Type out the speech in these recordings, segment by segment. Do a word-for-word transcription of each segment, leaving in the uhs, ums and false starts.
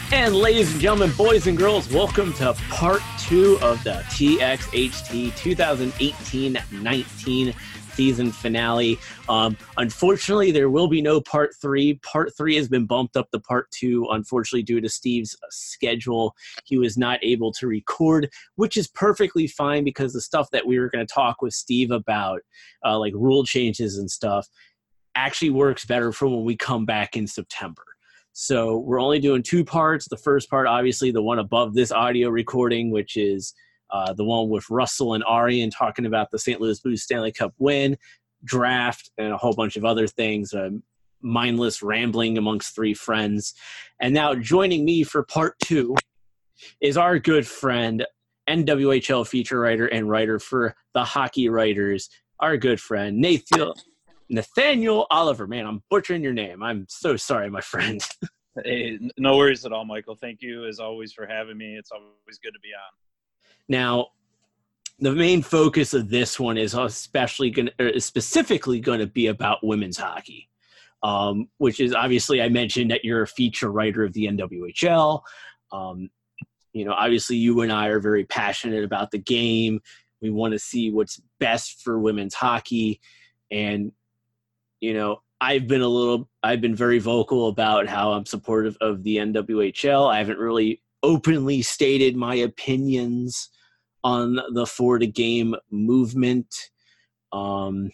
And ladies and gentlemen, boys and girls, welcome to part two of the T X H T twenty eighteen nineteen season finale. Um, unfortunately, there will be no part three. Part three has been bumped up to part two, unfortunately, due to Steve's schedule. He was not able to record, which is perfectly fine because the stuff that we were going to talk with Steve about, uh, like rule changes and stuff, actually works better for when we come back in September. So we're only doing two parts. The first part, obviously, the one above this audio recording, which is uh, the one with Russell and Arian talking about the Saint Louis Blues Stanley Cup win, draft, and a whole bunch of other things, uh, mindless rambling amongst three friends. And now joining me for part two is our good friend, N W H L feature writer and writer for the Hockey Writers, our good friend, Nathaniel. Nathaniel Oliver. Man, I'm butchering your name. I'm so sorry, my friend. Hey, no worries at all, Michael. Thank you, as always, for having me. It's always good to be on. Now, the main focus of this one is especially going to, specifically going to be about women's hockey, um, which is obviously, I mentioned that you're a feature writer of the N W H L. Um, you know, obviously, you and I are very passionate about the game. We want to see what's best for women's hockey, and you know, I've been a little, I've been very vocal about how I'm supportive of the N W H L. I haven't really openly stated my opinions on the For the Game movement. Um,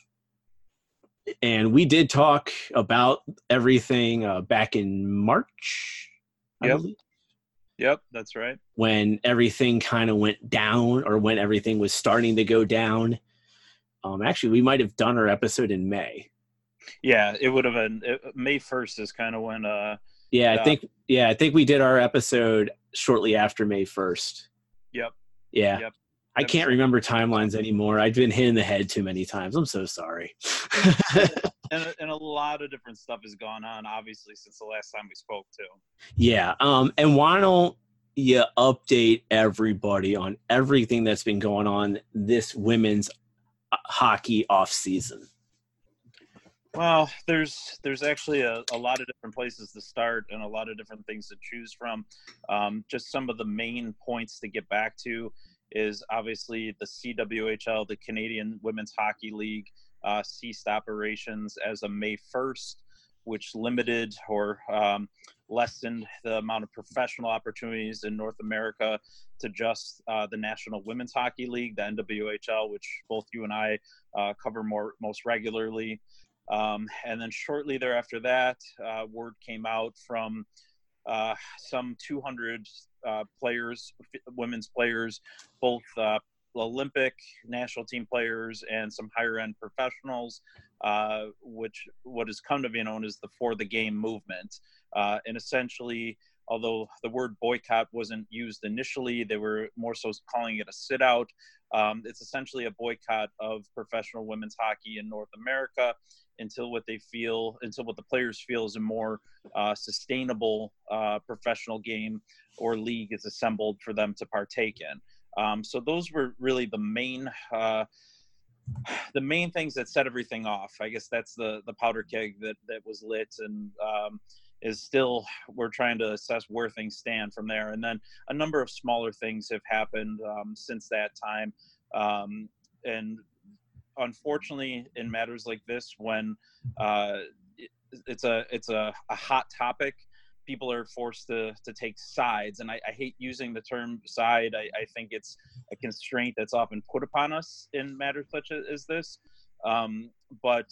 and we did talk about everything uh, back in March. I Yep. believe. Yep, that's right. When everything kind of went down, or when everything was starting to go down. Um, actually, we might have done our episode in May. Yeah, it would have been it, May first is kind of when. Uh, yeah, I uh, think. Yeah, I think we did our episode shortly after May first. Yep. Yeah. Yep. I can't remember timelines anymore. I've been hit in the head too many times. I'm so sorry. and, and a lot of different stuff has gone on, obviously, since the last time we spoke, too. Yeah. Um. And why don't you update everybody on everything that's been going on this women's hockey off season? Well, there's there's actually a, a lot of different places to start and a lot of different things to choose from. Um, just some of the main points to get back to is obviously the C W H L, the Canadian Women's Hockey League, uh, ceased operations as of May first, which limited or um, lessened the amount of professional opportunities in North America to just uh, the National Women's Hockey League, the N W H L, which both you and I uh, cover more most regularly. Um, and then shortly thereafter that, uh, word came out from uh, some two hundred uh, players, women's players, both uh, Olympic national team players and some higher end professionals, uh, which what has come to be known as the For the Game movement. Uh, and essentially, although the word boycott wasn't used initially, they were more so calling it a sit out. Um, it's essentially a boycott of professional women's hockey in North America until what they feel, until what the players feel is a more uh, sustainable uh, professional game or league is assembled for them to partake in. Um, so those were really the main, uh, the main things that set everything off. I guess that's the the powder keg that that was lit, and um, is still, we're trying to assess where things stand from there. And then a number of smaller things have happened um, since that time, um, and unfortunately, in matters like this, when uh, it, it's a it's a, a hot topic, people are forced to to take sides. And I, I hate using the term side. I, I think it's a constraint that's often put upon us in matters such as this. Um, but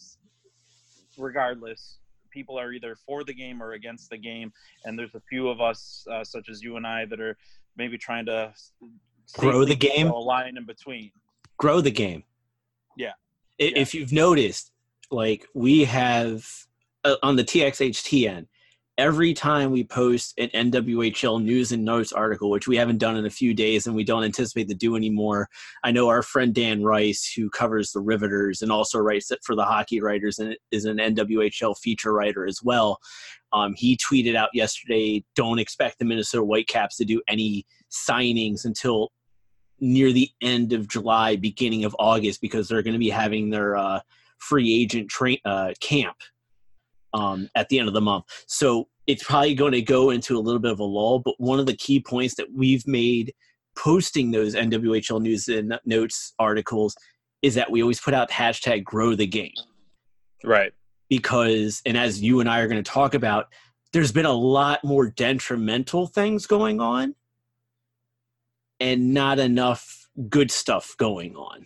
regardless, people are either for the game or against the game. And there's a few of us, uh, such as you and I, that are maybe trying to grow the game, a line in between. Grow the game. Yeah. If yeah. you've noticed, like we have uh, on the T X H T N, every time we post an N W H L news and notes article, which we haven't done in a few days and we don't anticipate to do anymore. I know our friend Dan Rice, who covers the Riveters and also writes it for the Hockey Writers and is an N W H L feature writer as well. Um, he tweeted out yesterday, don't expect the Minnesota Whitecaps to do any signings until near the end of July, beginning of August, because they're going to be having their uh, free agent train uh, camp um, at the end of the month. So it's probably going to go into a little bit of a lull, but one of the key points that we've made posting those N W H L News and Notes articles is that we always put out hashtag grow the game. Right. Because, and as you and I are going to talk about, there's been a lot more detrimental things going on and not enough good stuff going on.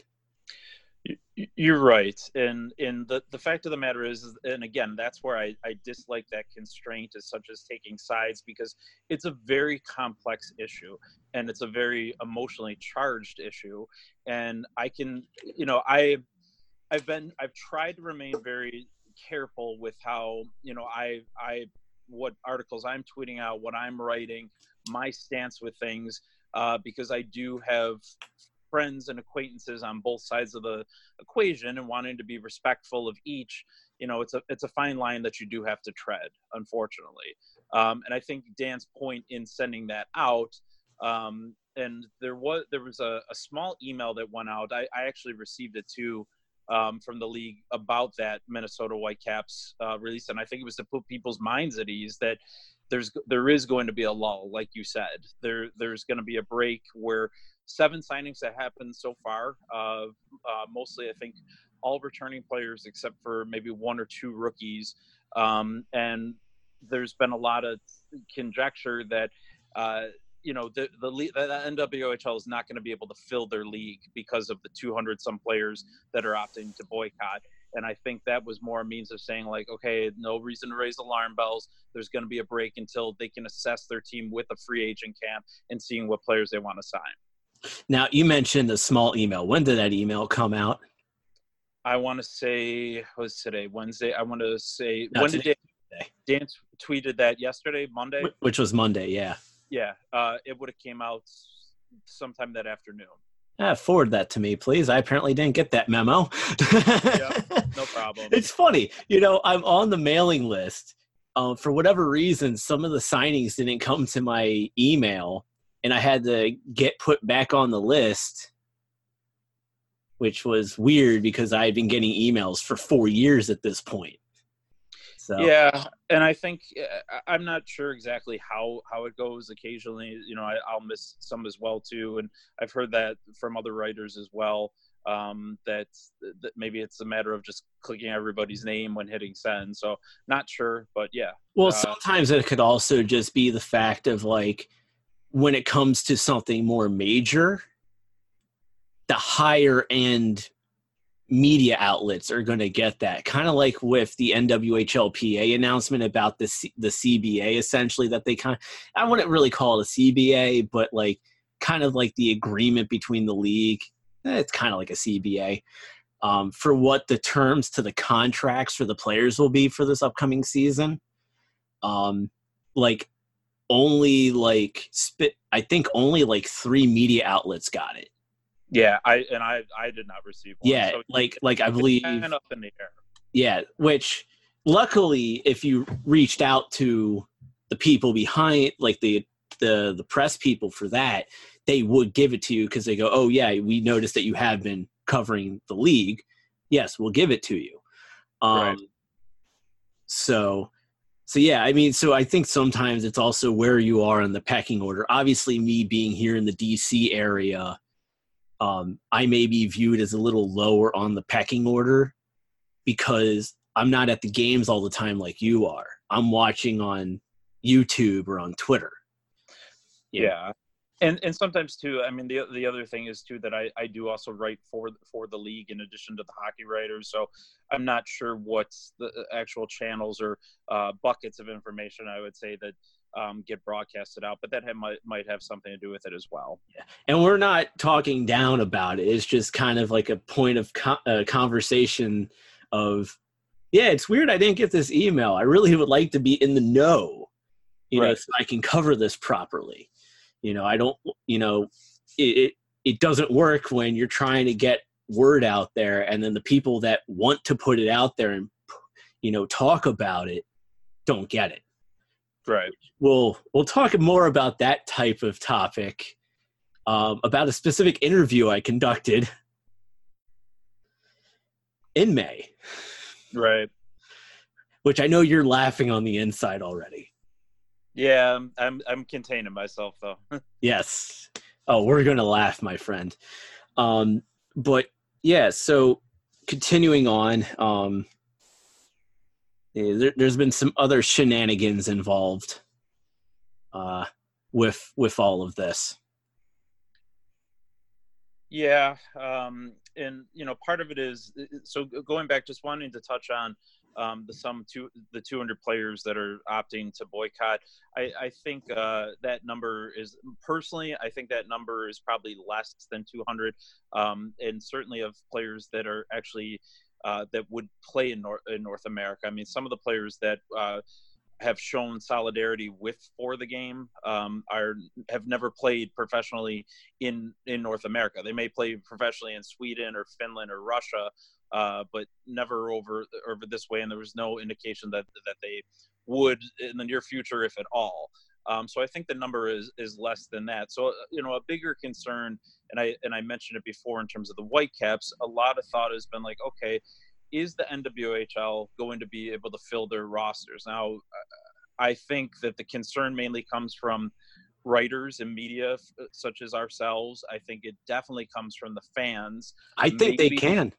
You're right. And and the, the fact of the matter is, and again, that's where I, I dislike that constraint as such as taking sides, because it's a very complex issue and it's a very emotionally charged issue. And I can, you know, I, I've been, I've tried to remain very careful with how, you know, I, I, what articles I'm tweeting out, what I'm writing, my stance with things, uh, because I do have friends and acquaintances on both sides of the equation, and wanting to be respectful of each, you know, it's a it's a fine line that you do have to tread, unfortunately. Um, and I think Dan's point in sending that out, um, and there was there was a, a small email that went out. I, I actually received it too, um, from the league about that Minnesota Whitecaps uh, release, and I think it was to put people's minds at ease that there's there is going to be a lull, like you said. There there's going to be a break where seven signings that happened so far, uh, uh, mostly I think all returning players except for maybe one or two rookies. Um, and there's been a lot of conjecture that, uh, you know, the, the, the N W H L is not going to be able to fill their league because of the two hundred some players that are opting to boycott. And I think that was more a means of saying, like, okay, no reason to raise alarm bells. There's going to be a break until they can assess their team with a free agent camp and seeing what players they want to sign. Now, you mentioned the small email. When did that email come out? I want to say, what was today? Wednesday? I want to say, No, when did Dan, today. Dan tweeted that yesterday, Monday? Which was Monday, yeah. Yeah, uh, it would have came out sometime that afternoon. Ah, forward that to me, please. I apparently didn't get that memo. Yeah, no problem. It's funny. You know, I'm on the mailing list. Um, for whatever reason, some of the signings didn't come to my email, and I had to get put back on the list, which was weird because I had been getting emails for four years at this point. So. Yeah, and I think I'm not sure exactly how, how it goes. Occasionally, you know, I, I'll miss some as well too, and I've heard that from other writers as well. Um, that that maybe it's a matter of just clicking everybody's name when hitting send. So not sure, but yeah. Well, uh, sometimes it could also just be the fact of, like, when it comes to something more major, the higher end media outlets are going to get that. Kind of like with the N W H L P A announcement about the C- the C B A, essentially, that they kind of, I wouldn't really call it a C B A, but like kind of like the agreement between the league. Eh, it's kind of like a C B A um, for what the terms to the contracts for the players will be for this upcoming season. Um, like only like spit, I think only like three media outlets got it. Yeah, I and I I did not receive one. Yeah, so like like I believe kind of up in the air. Yeah, which luckily, if you reached out to the people behind, like the the the press people for that, they would give it to you because they go, "Oh yeah, we noticed that you have been covering the league. Yes, we'll give it to you." Um, Right. So, so yeah, I mean, so I think sometimes it's also where you are in the pecking order. Obviously, me being here in the D C area, um, I may be viewed as a little lower on the pecking order because I'm not at the games all the time like you are. I'm watching on YouTube or on Twitter. Yeah. yeah. And and sometimes too, I mean, the the other thing is too that I, I do also write for for the league in addition to the hockey writers. So I'm not sure what's the actual channels or uh, buckets of information I would say that um, get broadcasted out, but that have, might might have something to do with it as well. Yeah. And we're not talking down about it. It's just kind of like a point of co- uh, conversation of, yeah, it's weird I didn't get this email. I really would like to be in the know, you Right. know, so I can cover this properly. You know, I don't, you know, it, it it doesn't work when you're trying to get word out there and then the people that want to put it out there and, you know, talk about it don't get it. Right. We'll, we'll talk more about that type of topic, um, about a specific interview I conducted in May. Right. Which I know you're laughing on the inside already. Yeah, I'm I'm, I'm containing myself though. Yes. Oh, we're gonna laugh, my friend. Um, but yeah, so continuing on, um, yeah, there, there's been some other shenanigans involved uh, with with all of this. Yeah, um, and you know, part of it is so going back, just wanting to touch on um, the some two the two hundred players that are opting to boycott. I, I think uh, that number is personally, I think that number is probably less than two hundred, um, and certainly of players that are actually uh, that would play in North in North America. I mean, some of the players that uh, have shown solidarity with for the game um, are have never played professionally in in North America. They may play professionally in Sweden or Finland or Russia, uh, but never over over this way. And there was no indication that that they would in the near future, if at all. Um, so I think the number is is less than that. So you know, a bigger concern, and I and I mentioned it before in terms of the Whitecaps. A lot of thought has been like, okay, is the N W H L going to be able to fill their rosters? Now, I think that the concern mainly comes from writers and media such as ourselves. I think it definitely comes from the fans. I think Maybe, they can.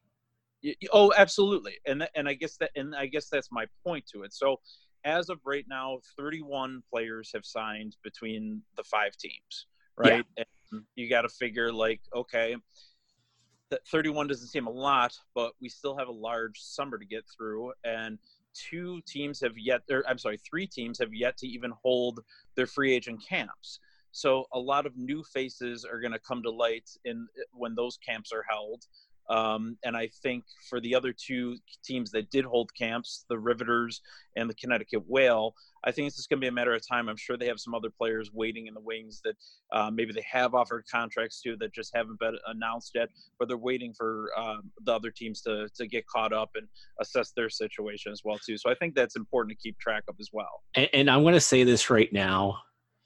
Oh, absolutely. And and I guess that and I guess that's my point to it. So as of right now, thirty-one players have signed between the five teams, right? Yeah. And you got to figure like, okay, that thirty-one doesn't seem a lot, but we still have a large summer to get through, and two teams have yet or I'm sorry, three teams have yet to even hold their free agent camps. So a lot of new faces are going to come to light in when those camps are held. Um, and I think for the other two teams that did hold camps, the Riveters and the Connecticut Whale, I think it's just going to be a matter of time. I'm sure they have some other players waiting in the wings that uh, maybe they have offered contracts to that just haven't been announced yet, but they're waiting for um, the other teams to to get caught up and assess their situation as well too. So I think that's important to keep track of as well. And, and I'm going to say this right now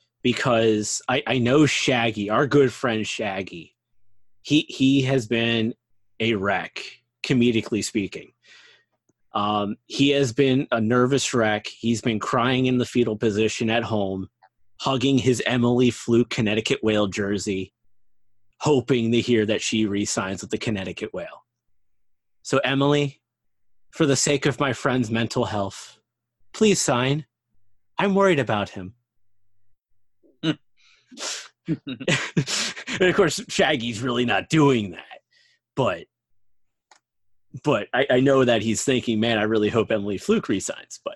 because I, I know Shaggy, our good friend Shaggy, he he has been a wreck, comedically speaking. Um, he has been a nervous wreck. He's been crying in the fetal position at home, hugging his Emily Fluke Connecticut Whale jersey, hoping to hear that she re-signs with the Connecticut Whale. So, Emily, for the sake of my friend's mental health, please sign. I'm worried about him. And of course, Shaggy's really not doing that. But but I, I know that he's thinking, man, I really hope Emily Fluke resigns. But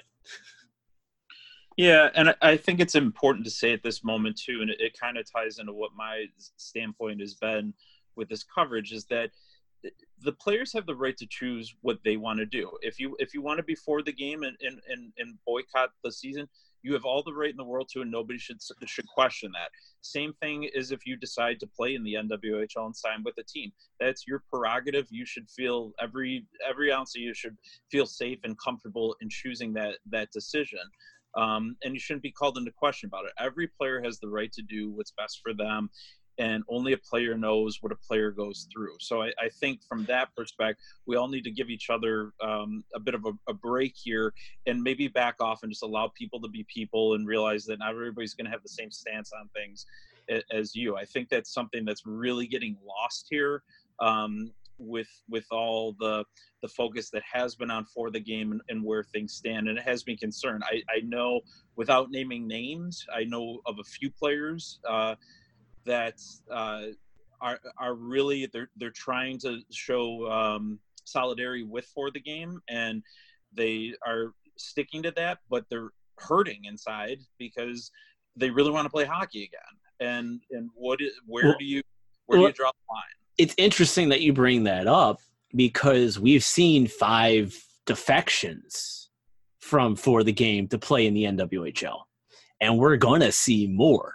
yeah, and I think it's important to say at this moment too, and it, it kind of ties into what my standpoint has been with this coverage, is that the players have the right to choose what they want to do. If you if you want to be for the game and and, and, and boycott the season, you have all the right in the world to, and nobody should should question that. Same thing is if you decide to play in the N W H L and sign with a team. That's your prerogative. You should feel every every ounce of you should feel safe and comfortable in choosing that that decision. Um, and you shouldn't be called into question about it. Every player has the right to do what's best for them, and only a player knows what a player goes through. So I, I think from that perspective, we all need to give each other um, a bit of a, a break here and maybe back off and just allow people to be people and realize that not everybody's going to have the same stance on things as you. I think that's something that's really getting lost here um, with with all the the focus that has been on for the game and, and where things stand. And it has been concerned. I, I know, without naming names, I know of a few players uh, that uh, are are really they're they're trying to show um, solidarity with for the game, and they are sticking to that, but they're hurting inside because they really want to play hockey again. And and what is, where well, do you where well, do you draw the line? It's interesting that you bring that up because we've seen five defections from for the game to play in the N W H L, and we're gonna see more.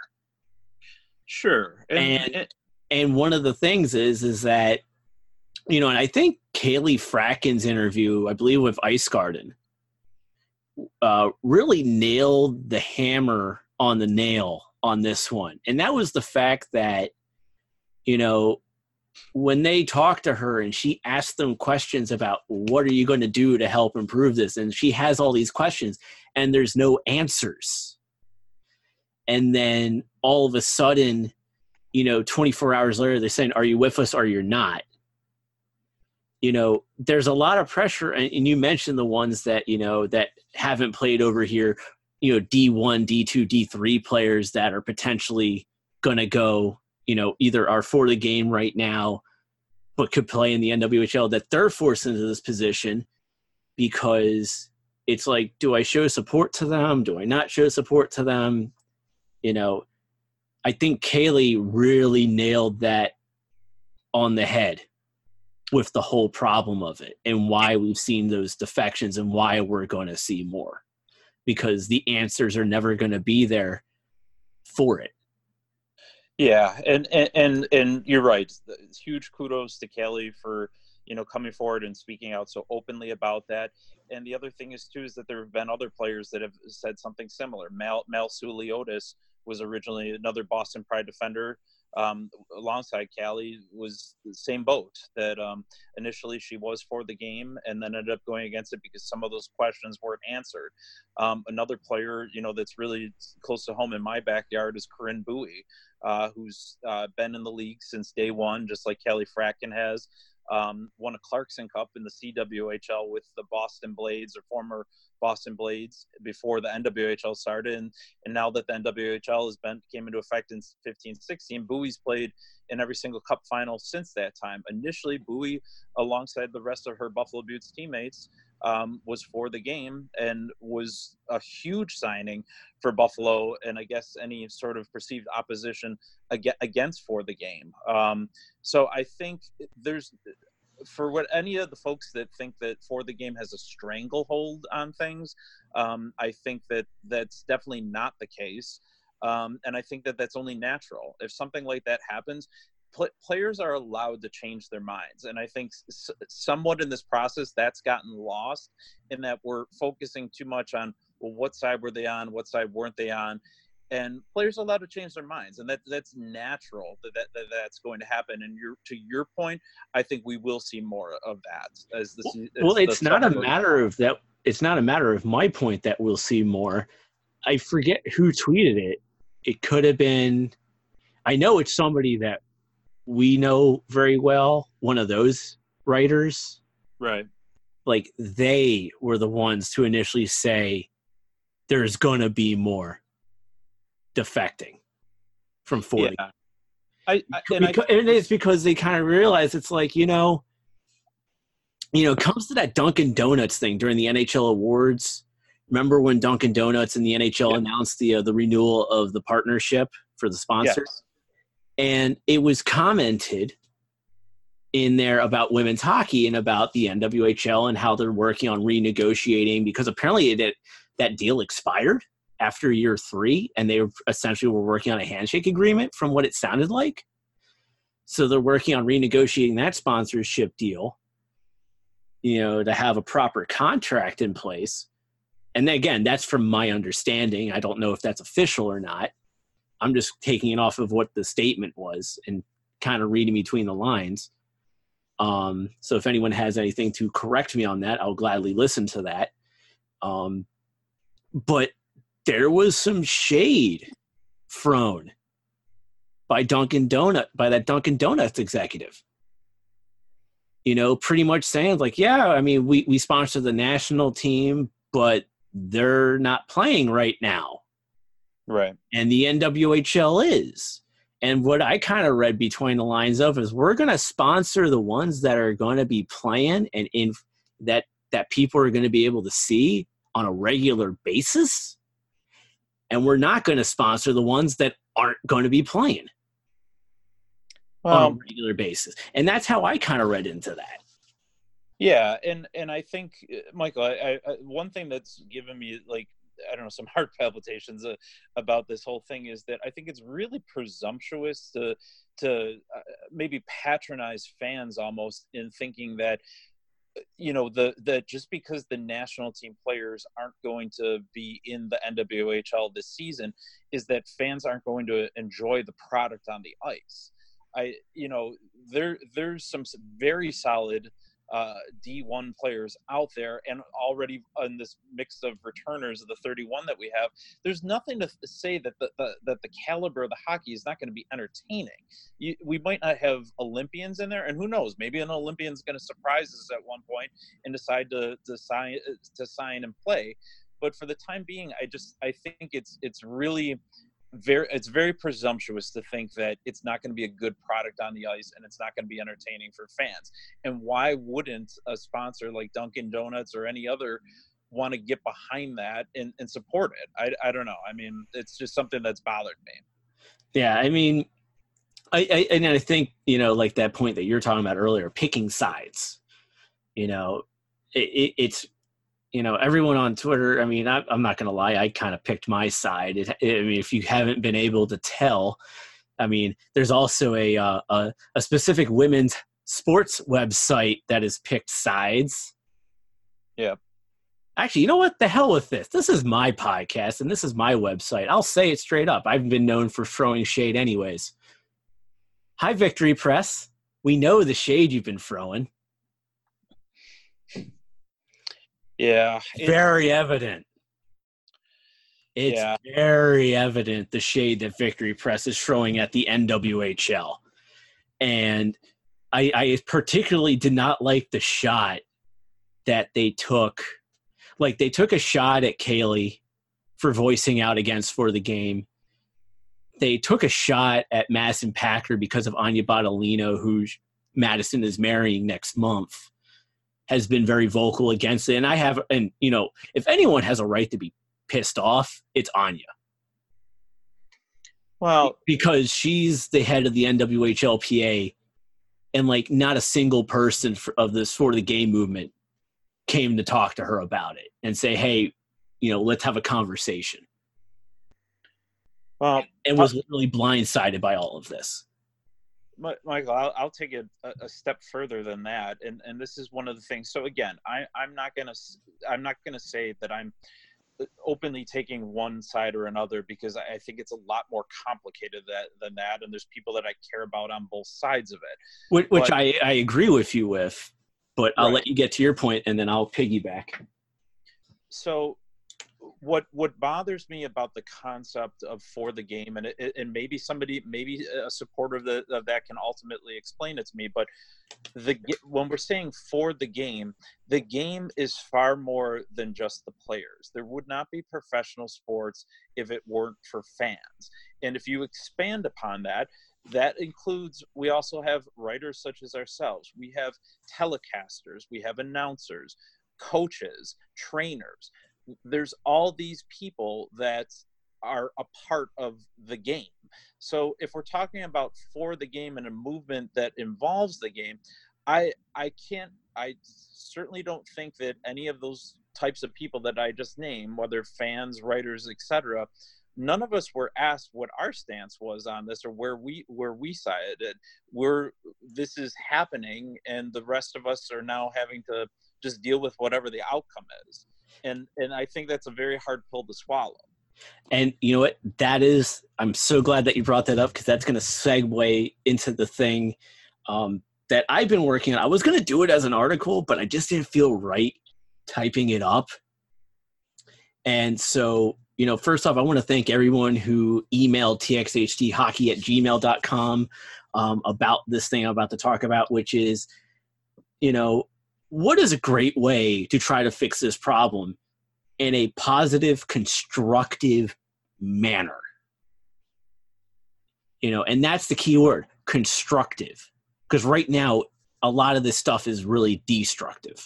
Sure. And, and and and one of the things is is that, you know, and I think Kaylee Fracken's interview, I believe with Ice Garden, uh, really nailed the hammer on the nail on this one. And that was the fact that, you know, when they talked to her and she asked them questions about what are you going to do to help improve this, and she has all these questions and there's no answers. and then all of a sudden, you know, twenty-four hours later, they're saying, are you with us or you're not? You know, there's a lot of pressure, and you mentioned the ones that, you know, that haven't played over here, you know, D one, D two, D three players that are potentially going to go, you know, either are for the game right now, but could play in the N W H L, that they're forced into this position because it's like, do I show support to them? Do I not show support to them? You know, I think Kaylee really nailed that on the head with the whole problem of it and why we've seen those defections and why we're going to see more, because the answers are never going to be there for it. Yeah. And, and, and, and you're right. Huge kudos to Kelly for, you know, coming forward and speaking out so openly about that. And the other thing is too, is that there have been other players that have said something similar. Mal, Mal Suliotis was originally another Boston Pride defender, um, alongside Callie, was the same boat, that um, initially she was for the game and then ended up going against it because some of those questions weren't answered. Um, another player, you know, that's really close to home in my backyard is Corinne Bowie, uh, who's uh, been in the league since day one, just like Kelly Fracken has. Um, won a Clarkson Cup in the C W H L with the Boston Blades, or former Boston Blades, before the N W H L started. And, and now that the N W H L has been came into effect in fifteen sixteen, Bowie's played in every single Cup final since that time. Initially, Bowie, alongside the rest of her Buffalo Beauts teammates, um, was for the game and was a huge signing for Buffalo, and I guess any sort of perceived opposition against for the game. Um, so I think there's, for what any of the folks that think that For the Game has a stranglehold on things, um, I think that that's definitely not the case. Um, and I think that that's only natural. If something like that happens, pl- players are allowed to change their minds. And I think s- somewhat in this process, that's gotten lost, in that we're focusing too much on, well, what side were they on? What side weren't they on? And players are allowed to change their minds, and that that's natural. That, that, that that's going to happen. And you're, to your point, I think we will see more of that as the. As well, it's the not a goes matter on. of that. It's not a matter of my point that we'll see more. I forget who tweeted it. It could have been. I know it's somebody that we know very well. One of those writers, Right? Like, they were the ones to initially say there's gonna be more defecting from forty. Yeah. I, I and because, I and it's because they kind of realize it's like, you know, you know, it comes to that Dunkin' Donuts thing during the N H L awards. Remember when Dunkin' Donuts and the N H L yeah. announced the uh, the renewal of the partnership for the sponsors? Yes. And it was commented in there about women's hockey and about the N W H L and how they're working on renegotiating, because apparently it, that deal expired after year three, and they essentially were working on a handshake agreement from what it sounded like. So they're working on renegotiating that sponsorship deal, you know, to have a proper contract in place. And then, again, that's from my understanding. I don't know if that's official or not. I'm just taking it off of what the statement was and kind of reading between the lines. Um, so if anyone has anything to correct me on that, I'll gladly listen to that. Um, but there was some shade thrown by Dunkin' Donut, by that Dunkin' Donuts executive. You know, pretty much saying like, yeah, I mean, we, we sponsor the national team, but they're not playing right now. Right. And the N W H L is. And what I kind of read between the lines of is we're going to sponsor the ones that are going to be playing and in that that people are going to be able to see on a regular basis. And we're not going to sponsor the ones that aren't going to be playing well, on a regular basis. And that's how I kind of read into that. Yeah. And, and I think, Michael, I, I, one thing that's given me, like, I don't know, some heart palpitations uh, about this whole thing is that I think it's really presumptuous to, to uh, maybe patronize fans almost in thinking that, you know, the, the, just because the national team players aren't going to be in the N W H L this season is that fans aren't going to enjoy the product on the ice. I, you know, there, there's some very solid uh, D one players out there, and already in this mix of returners of the thirty-one that we have, there's nothing to say that the, the that the caliber of the hockey is not going to be entertaining. You, we might not have Olympians in there, and who knows, maybe an Olympian's going to surprise us at one point and decide to to sign to sign and play. But for the time being, I just I think it's it's really very it's very presumptuous to think that it's not going to be a good product on the ice and it's not going to be entertaining for fans. And why wouldn't a sponsor like Dunkin' Donuts or any other want to get behind that and, and support it? I, I don't know. I mean, it's just something that's bothered me. Yeah, I mean, I, I and I think, you know, like that point that you're talking about earlier, picking sides. You know, it, it, it's you know, everyone on Twitter, I mean, I, I'm not going to lie, I kind of picked my side. It, it, I mean, if you haven't been able to tell, I mean, there's also a, uh, a a specific women's sports website that has picked sides. Yeah. Actually, you know what? The hell with this. This is my podcast, and this is my website. I'll say it straight up. I've been known for throwing shade anyways. Hi, Victory Press. We know the shade you've been throwing. Yeah. Very evident. It's yeah. very evident the shade that Victory Press is throwing at the N W H L. And I, I particularly did not like the shot that they took. Like, they took a shot at Kaylee for voicing out against For the Game. They took a shot at Madison Packer because of Anya Bottolino, who Madison is marrying next month, has been very vocal against it. And I have, and you know, if anyone has a right to be pissed off, it's Anya. Well, because she's the head of the N W H L P A, and like not a single person for, of this For the Game movement came to talk to her about it and say, hey, you know, let's have a conversation. Well, and was literally blindsided by all of this. Michael, I'll, I'll take it a, a step further than that, and and this is one of the things. So again, I I'm not gonna I'm not gonna say that I'm openly taking one side or another, because I think it's a lot more complicated that, than that, and there's people that I care about on both sides of it. Which, which but, I I agree with you with, but I'll right. let you get to your point, and then I'll piggyback. So. What what bothers me about the concept of For the Game, and it, and maybe somebody, maybe a supporter of, the, of that can ultimately explain it to me, but the when we're saying For the Game, the game is far more than just the players. There would not be professional sports if it weren't for fans. And if you expand upon that, that includes, we also have writers such as ourselves. We have telecasters, we have announcers, coaches, trainers. There's all these people that are a part of the game. So if we're talking about For the Game and a movement that involves the game, I I can't, I certainly don't think that any of those types of people that I just named, whether fans, writers, et cetera, none of us were asked what our stance was on this or where we where we sided. We're this is happening, and the rest of us are now having to just deal with whatever the outcome is. And and I think that's a very hard pill to swallow. And you know what? That is, I'm so glad that you brought that up, because that's going to segue into the thing um, that I've been working on. I was going to do it as an article, but I just didn't feel right typing it up. And so, you know, first off, I want to thank everyone who emailed t x h t hockey at gmail dot com um, about this thing I'm about to talk about, which is, you know, what is a great way to try to fix this problem in a positive, constructive manner? You know, and that's the key word, constructive. Because right now, a lot of this stuff is really destructive.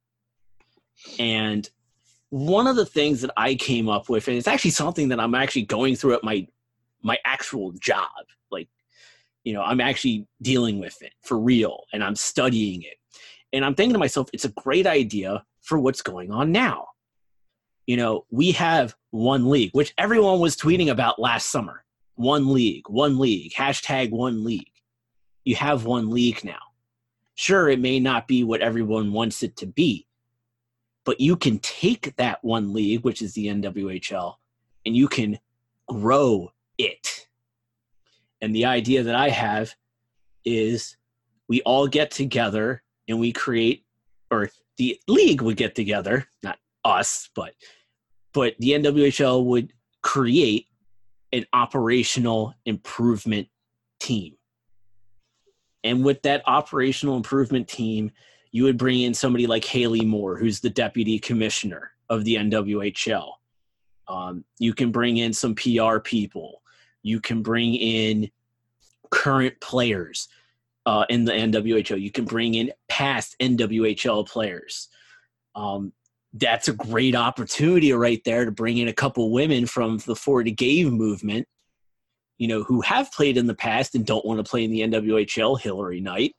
And one of the things that I came up with, and it's actually something that I'm actually going through at my my actual job. Like, you know, I'm actually dealing with it for real, and I'm studying it. And I'm thinking to myself, it's a great idea for what's going on now. You know, we have one league, which everyone was tweeting about last summer. One league, one league, hashtag one league. You have one league now. Sure, it may not be what everyone wants it to be, but you can take that one league, which is the N W H L, and you can grow it. And the idea that I have is we all get together and we create or the league would get together, not us, but but the N W H L would create an operational improvement team. And with that operational improvement team, you would bring in somebody like Haley Moore, who's the deputy commissioner of the N W H L. Um, you can bring in some P R people. You can bring in current players uh, in the N W H L. You can bring in past N W H L players. Um, that's a great opportunity right there to bring in a couple women from the For the Game movement, you know, who have played in the past and don't want to play in the N W H L, Hillary Knight,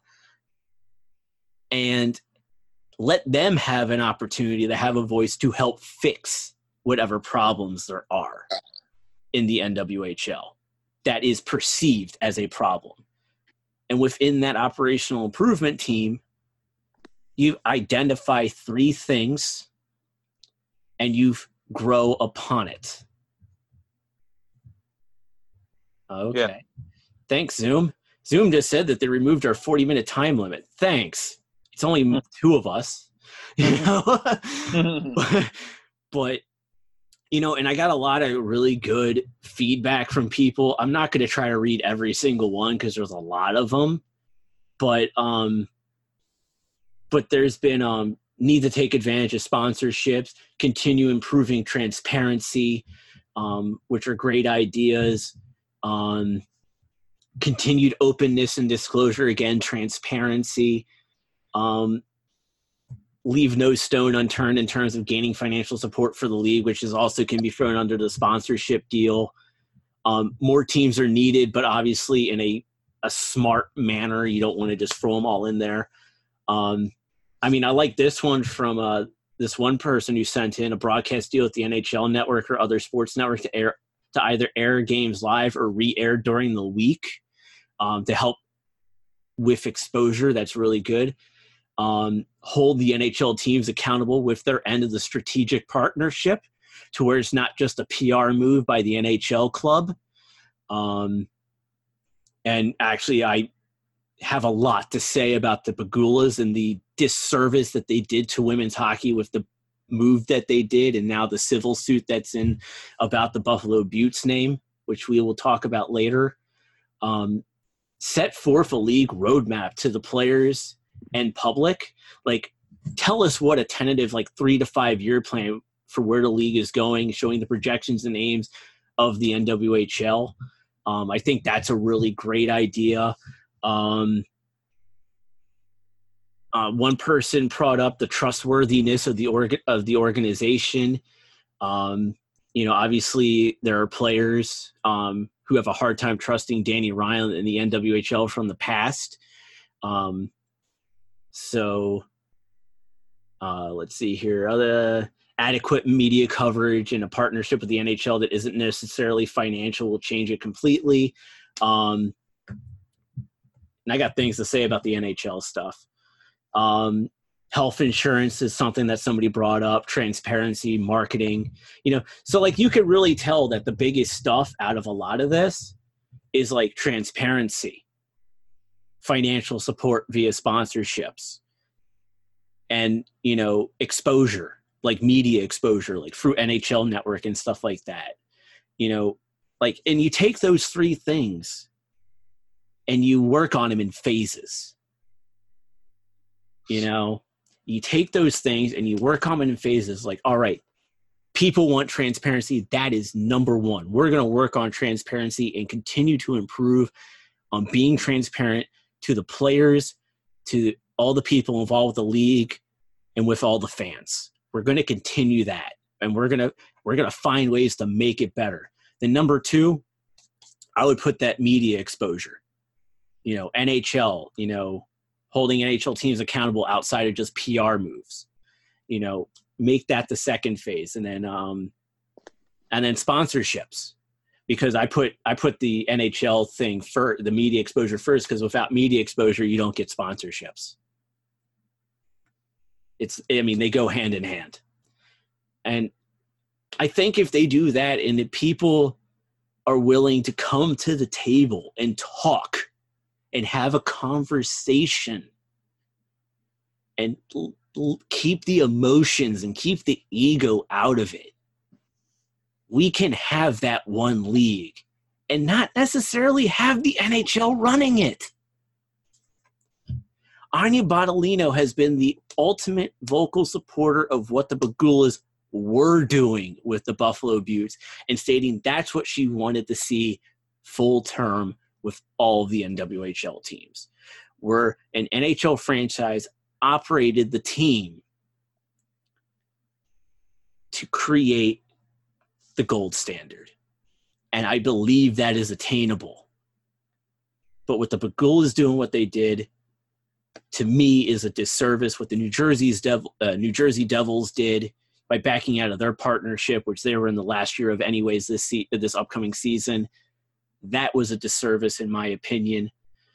and let them have an opportunity to have a voice to help fix whatever problems there are in the N W H L that is perceived as a problem. And within that operational improvement team, you identify three things and you grow upon it. Okay. Yeah. Thanks, Zoom. Zoom just said that they removed our forty-minute time limit. Thanks. It's only two of us. You know? but, but, you know, and I got a lot of really good feedback from people. I'm not going to try to read every single one because there's a lot of them. But, um, but there's been um, need to take advantage of sponsorships, continue improving transparency, um, which are great ideas. Um, continued openness and disclosure, again, transparency. Um, leave no stone unturned in terms of gaining financial support for the league, which is also can be thrown under the sponsorship deal. Um, more teams are needed, but obviously in a, a smart manner. You don't want to just throw them all in there. Um, I mean, I like this one from uh, this one person who sent in a broadcast deal with the N H L network or other sports network to air to either air games live or re-air during the week um, to help with exposure. That's really good. Um, hold the N H L teams accountable with their end of the strategic partnership to where it's not just a P R move by the N H L club. Um, and actually, I have a lot to say about the Pegulas and the disservice that they did to women's hockey with the move that they did, and now the civil suit that's in about the Buffalo Buttes name, which we will talk about later. Um, set forth a league roadmap to the players and public. Like, tell us what a tentative, like, three to five year plan for where the league is going, showing the projections and aims of the N W H L. Um, I think that's a really great idea. Um, uh, one person brought up the trustworthiness of the org- of the organization. Um, you know, obviously there are players um, who have a hard time trusting Danny Ryan in the N W H L from the past. Um, so uh, let's see here. Other adequate media coverage and a partnership with the N H L that isn't necessarily financial will change it completely. Um, and I got things to say about the N H L stuff. Um, health insurance is something that somebody brought up, transparency, marketing, you know, so like you could really tell that the biggest stuff out of a lot of this is like transparency, financial support via sponsorships, and, you know, exposure, like media exposure, like through N H L Network and stuff like that, you know, like, and you take those three things and you work on them in phases. You know, you take those things and you work on them in phases. Like, all right, people want transparency. That is number one. We're going to work on transparency and continue to improve on being transparent to the players, to all the people involved with the league, and with all the fans. We're going to continue that, and we're going to we're going to find ways to make it better. Then number two, I would put that media exposure. You know, N H L, you know, holding N H L teams accountable outside of just P R moves, you know, make that the second phase. And then, um, and then sponsorships, because I put, I put the N H L thing for the media exposure first, because without media exposure, you don't get sponsorships. It's, I mean, they go hand in hand. And I think if they do that and if people are willing to come to the table and talk and have a conversation and l- keep the emotions and keep the ego out of it, we can have that one league and not necessarily have the N H L running it. Anya Bottolino has been the ultimate vocal supporter of what the Pegulas were doing with the Buffalo Beauts and stating that's what she wanted to see full term with all of the N W H L teams, where an N H L franchise operated the team to create the gold standard. And I believe that is attainable. But with the Pegulas doing what they did, to me, is a disservice. What the New Jersey's Devil, uh, New Jersey Devils did by backing out of their partnership, which they were in the last year of anyways this se- this upcoming season, that was a disservice in my opinion.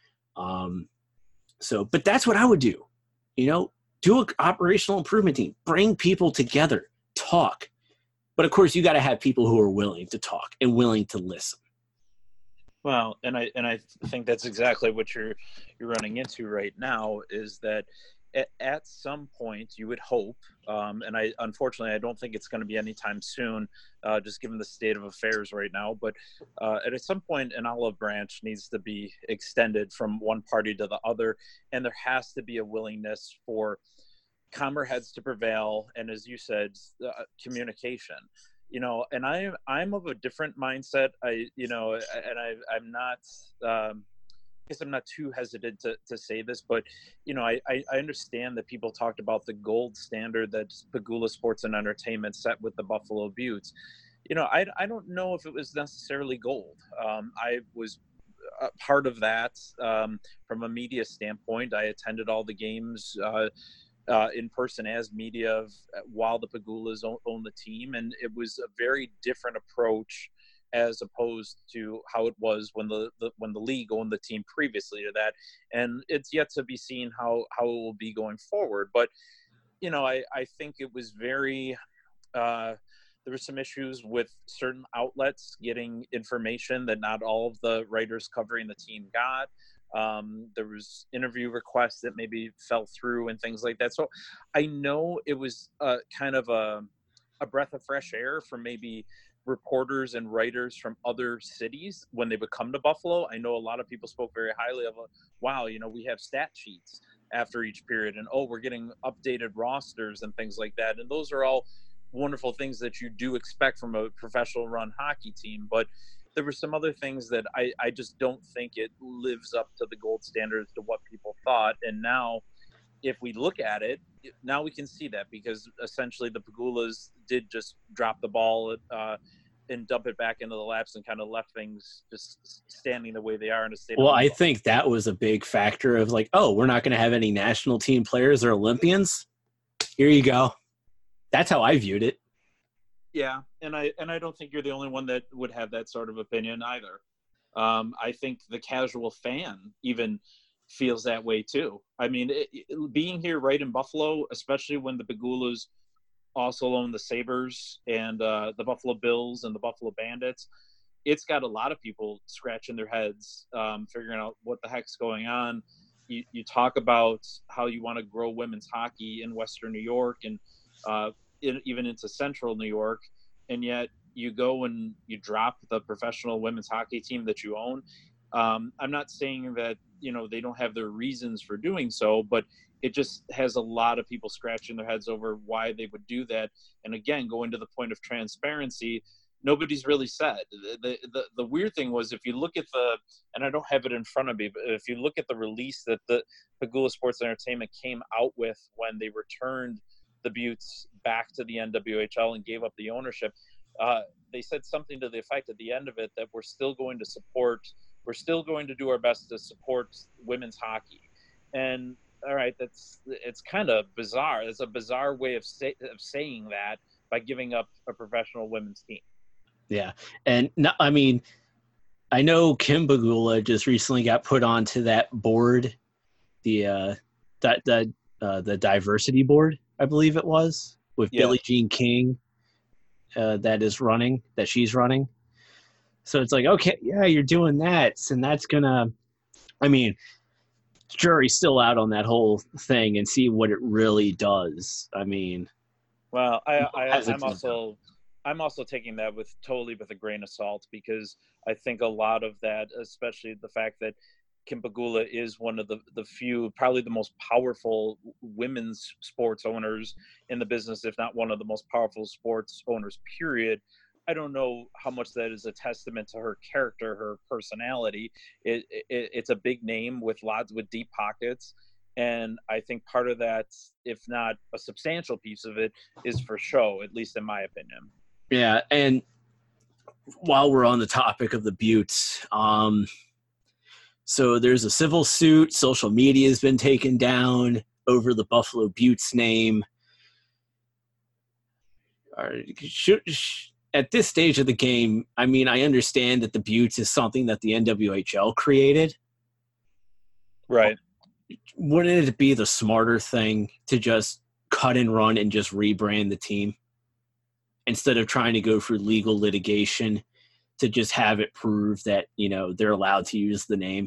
Um, so, but that's what I would do. You know, do an operational improvement team, bring people together, talk. But of course, you got to have people who are willing to talk and willing to listen. Well, and I and I think that's exactly what you're you're running into right now, is that at, at some point you would hope, um, and I unfortunately I don't think it's going to be anytime soon, uh, just given the state of affairs right now. But uh, at some point, an olive branch needs to be extended from one party to the other, and there has to be a willingness for calmer heads to prevail, and as you said, uh, communication. You know, and I, I'm of a different mindset. I, you know, and I, I'm not, um, I guess I'm not too hesitant to, to say this, but, you know, I, I, I understand that people talked about the gold standard that Pegula Sports and Entertainment set with the Buffalo Beauts. You know, I, I don't know if it was necessarily gold. Um, I was a part of that um, from a media standpoint. I attended all the games, uh, Uh, in person as media of, while the Pegulas own, own the team, and it was a very different approach as opposed to how it was when the, the when the league owned the team previously to that. And it's yet to be seen how how it will be going forward. But you know, I I think it was very. Uh, there were some issues with certain outlets getting information that not all of the writers covering the team got. Um, there was interview requests that maybe fell through and things like that. So I know it was uh, kind of a, a breath of fresh air for maybe reporters and writers from other cities when they would come to Buffalo. I know a lot of people spoke very highly of, a, wow, you know, we have stat sheets after each period, and oh, we're getting updated rosters and things like that. And those are all wonderful things that you do expect from a professional run hockey team. But there were some other things that I, I just don't think it lives up to the gold standards to what people thought. And now, if we look at it, now we can see that, because essentially the Pegulas did just drop the ball uh, and dump it back into the laps and kind of left things just standing the way they are in a state well, of I limbo. think that was a big factor of like, oh, we're not going to have any national team players or Olympians. Here you go. That's how I viewed it. Yeah, and I and I don't think you're the only one that would have that sort of opinion either. Um, I think the casual fan even feels that way too. I mean, it, it, being here right in Buffalo, especially when the Pegulas also own the Sabres and uh, the Buffalo Bills and the Buffalo Bandits, it's got a lot of people scratching their heads, um, figuring out what the heck's going on. You, you talk about how you want to grow women's hockey in Western New York and uh, in, even into Central New York, and yet you go and you drop the professional women's hockey team that you own. Um, I'm not saying that, you know, they don't have their reasons for doing so, but it just has a lot of people scratching their heads over why they would do that. And again, going to the point of transparency, nobody's really said. The, the the weird thing was, if you look at the, and I don't have it in front of me, but if you look at the release that the Pegula Sports Entertainment came out with when they returned the Beauts back to the N W H L and gave up the ownership, uh, they said something to the effect at the end of it that we're still going to support, we're still going to do our best to support women's hockey. And all right, that's, it's kind of bizarre. It's a bizarre way of, say, of saying that by giving up a professional women's team. Yeah. And no, I mean, I know Kim Pegula just recently got put onto that board, the uh, that the uh, the diversity board, I believe it was, with Yeah. Billie Jean King, uh, that is running, that she's running. So it's like, okay, yeah, you're doing that, and that's gonna, I mean, jury's still out on that whole thing and see what it really does. I mean, well, I, I as I'm also I'm also taking that with totally with a grain of salt, because I think a lot of that, especially the fact that Kim Pegula is one of the, the few, probably the most powerful women's sports owners in the business, if not one of the most powerful sports owners, period. I don't know how much that is a testament to her character, her personality. It, it, it's a big name with lots, with deep pockets. And I think part of that, if not a substantial piece of it, is for show, at least in my opinion. Yeah. And while we're on the topic of the Buttes, um, so there's a civil suit. Social media has been taken down over the Buffalo Buttes name. Should, at this stage of the game, I mean, I understand that the Buttes is something that the N W H L created. Right. Wouldn't it be the smarter thing to just cut and run and just rebrand the team instead of trying to go through legal litigation to just have it prove that, you know, they're allowed to use the name?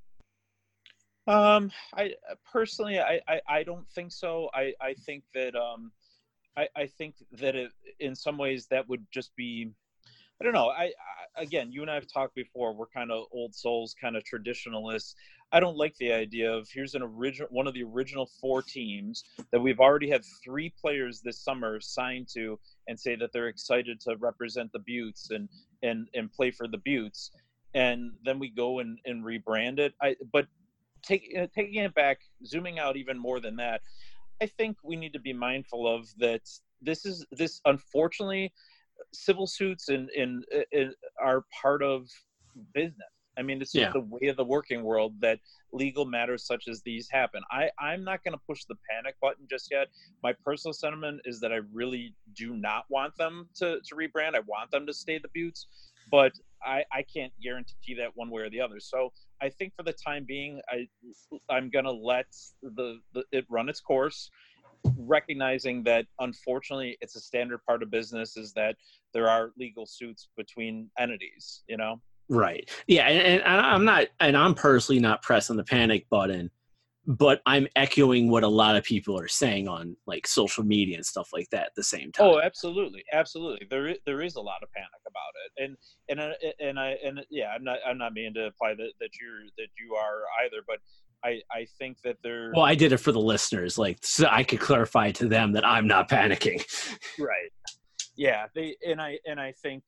Um, I personally, I, I, I don't think so. I, I think that, um, I, I think that it, in some ways that would just be, I don't know. I, I again, you and I have talked before. We're kind of old souls, kind of traditionalists. I don't like the idea of here's an original, one of the original four teams that we've already had three players this summer signed to and say that they're excited to represent the Buttes and, and, and play for the Buttes. And then we go and, and rebrand it. I, but take, taking it back, zooming out even more than that, I think we need to be mindful of that. This is this, unfortunately, civil suits and in, in, in are part of business. I mean, it's just yeah. the way of the working world that legal matters such as these happen. I, I'm not going to push the panic button just yet. My personal sentiment is that I really do not want them to, to rebrand. I want them to stay the Buttes, but I, I can't guarantee that one way or the other. So I think for the time being, I, I'm going to let the, the it run its course, recognizing that unfortunately it's a standard part of business is that there are legal suits between entities, you know? Right. Yeah. And, and I'm not, and I'm personally not pressing the panic button, but I'm echoing what a lot of people are saying on like social media and stuff like that at the same time. Oh, absolutely. Absolutely. There is, there is a lot of panic about it. And, and, uh, and I, and yeah, I'm not, I'm not meaning to imply that, that you're, that you are either, but I, I think that there. Well, I did it for the listeners, like, so I could clarify to them that I'm not panicking. Right. Yeah. They, and I, and I think,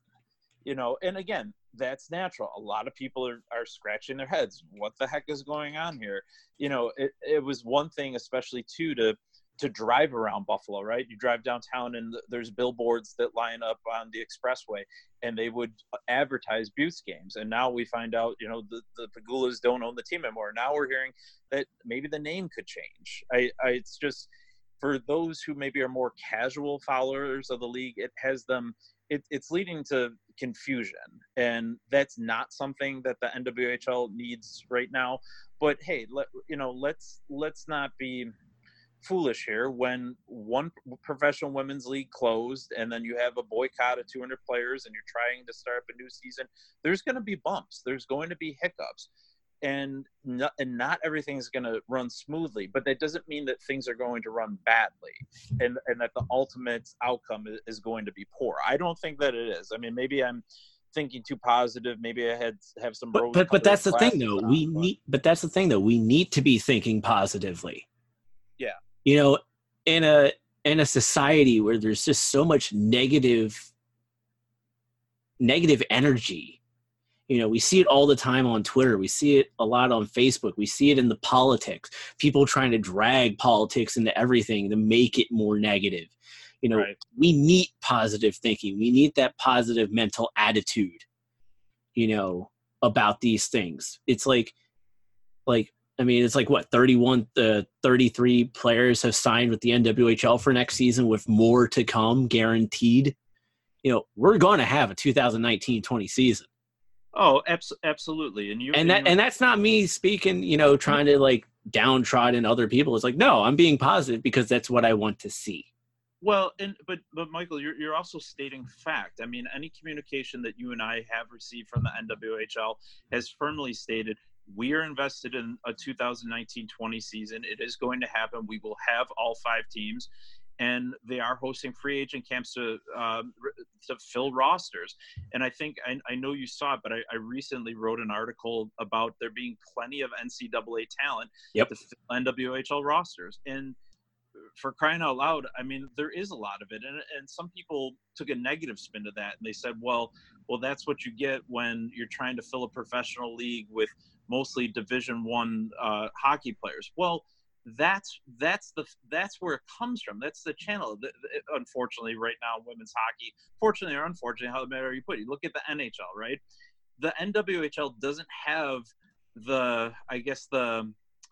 you know, and again, that's natural. A lot of people are, are scratching their heads. What the heck is going on here? You know, it, it was one thing, especially too, to, to drive around Buffalo, right? You drive downtown and there's billboards that line up on the expressway and they would advertise Buttes games. And now we find out, you know, the, the Pegulas don't own the team anymore. Now we're hearing that maybe the name could change. I, I it's just, for those who maybe are more casual followers of the league, it has them, it, it's leading to confusion, and that's not something that the N W H L needs right now. But hey, let, you know, let's let's not be foolish here. When one professional women's league closed and then you have a boycott of two hundred players and you're trying to start up a new season, there's going to be bumps, there's going to be hiccups, and not, and not everything's going to run smoothly, but that doesn't mean that things are going to run badly and, and that the ultimate outcome is, is going to be poor. I don't think that it is. I mean, maybe I'm thinking too positive. Maybe I had have some, but, but, but that's the thing though. On, we but. need, but that's the thing though. We need to be thinking positively. Yeah. You know, in a, in a society where there's just so much negative, negative energy. You know, we see it all the time on Twitter. We see it a lot on Facebook. We see it in the politics. People trying to drag politics into everything to make it more negative. You know, right. We need positive thinking. We need that positive mental attitude, you know, about these things. It's like, like, I mean, it's like what, thirty-one, uh, thirty-three players have signed with the N W H L for next season with more to come, guaranteed. You know, we're going to have a two thousand nineteen twenty season. Oh, abs- absolutely. And you and that and, and that's not me speaking, you know, trying to like downtrodden other people. It's like, no, I'm being positive because that's what I want to see. Well, and but but Michael, you're you're also stating fact. I mean, any communication that you and I have received from the N W H L has firmly stated We are invested in a two thousand nineteen twenty season. It is going to happen. We will have all five teams, and they are hosting free agent camps to um, to fill rosters. And I think I, I know you saw it, but I, I recently wrote an article about there being plenty of N C double A talent Yep. to fill N W H L rosters. And for crying out loud, I mean, there is a lot of it. And, and some people took a negative spin to that. And they said, well, well, that's what you get when you're trying to fill a professional league with mostly Division One uh, hockey players. Well, that's that's the that's where it comes from. That's the channel. The, the, unfortunately, right now, women's hockey, fortunately or unfortunately, how the matter you put it, you look at the N H L, right? The N W H L doesn't have the, I guess, the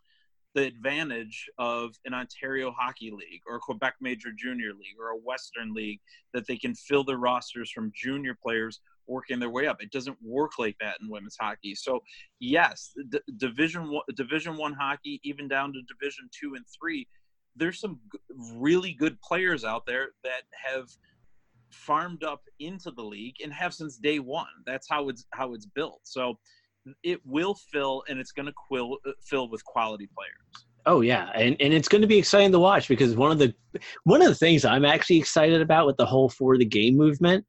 the advantage of an Ontario Hockey League or a Quebec Major Junior League or a Western League that they can fill their rosters from junior players working their way up. It doesn't work like that in women's hockey. So yes, D- division one, division one hockey, even down to division two and three, there's some g- really good players out there that have farmed up into the league and have since day one. That's how it's, how it's built. So it will fill, and it's going to quill fill with quality players. Oh yeah, and and it's going to be exciting to watch, because one of the one of the things I'm actually excited about with the whole For the Game movement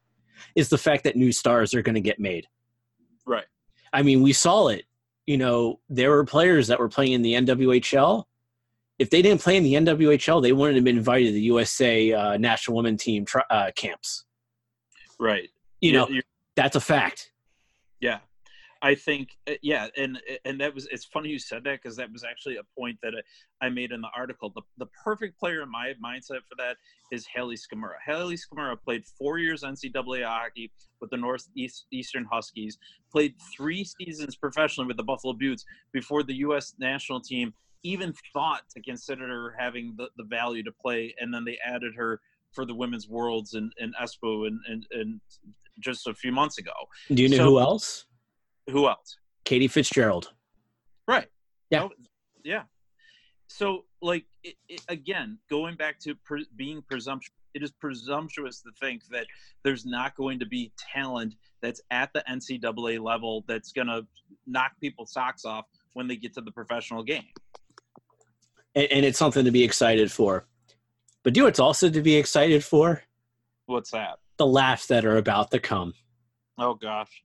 is the fact that new stars are going to get made. Right. I mean, we saw it. You know, there were players that were playing in the N W H L. If they didn't play in the N W H L, they wouldn't have been invited to the U S A uh, national women team tri- uh, camps. Right. You You're, know, you're, that's a fact. yeah. I think, yeah, and and that was, it's funny you said that, because that was actually a point that I made in the article. The, the perfect player in my mindset for that is Haley Skamura. Haley Skamura played four years N C double A hockey with the Northeast Eastern Huskies, played three seasons professionally with the Buffalo Beauts before the U S national team even thought to consider her having the, the value to play, and then they added her for the Women's Worlds in, in Espoo and, and, and just a few months ago. Do you know so, who else? Who else? Katie Fitzgerald. Right. Yeah. Oh, yeah. So, like, it, it, again, going back to pre- being presumptuous, it is presumptuous to think that there's not going to be talent that's at the N C double A level that's going to knock people's socks off when they get to the professional game. And, and it's something to be excited for. But do you know what's also to be excited for? What's that? The laughs that are about to come. Oh, gosh.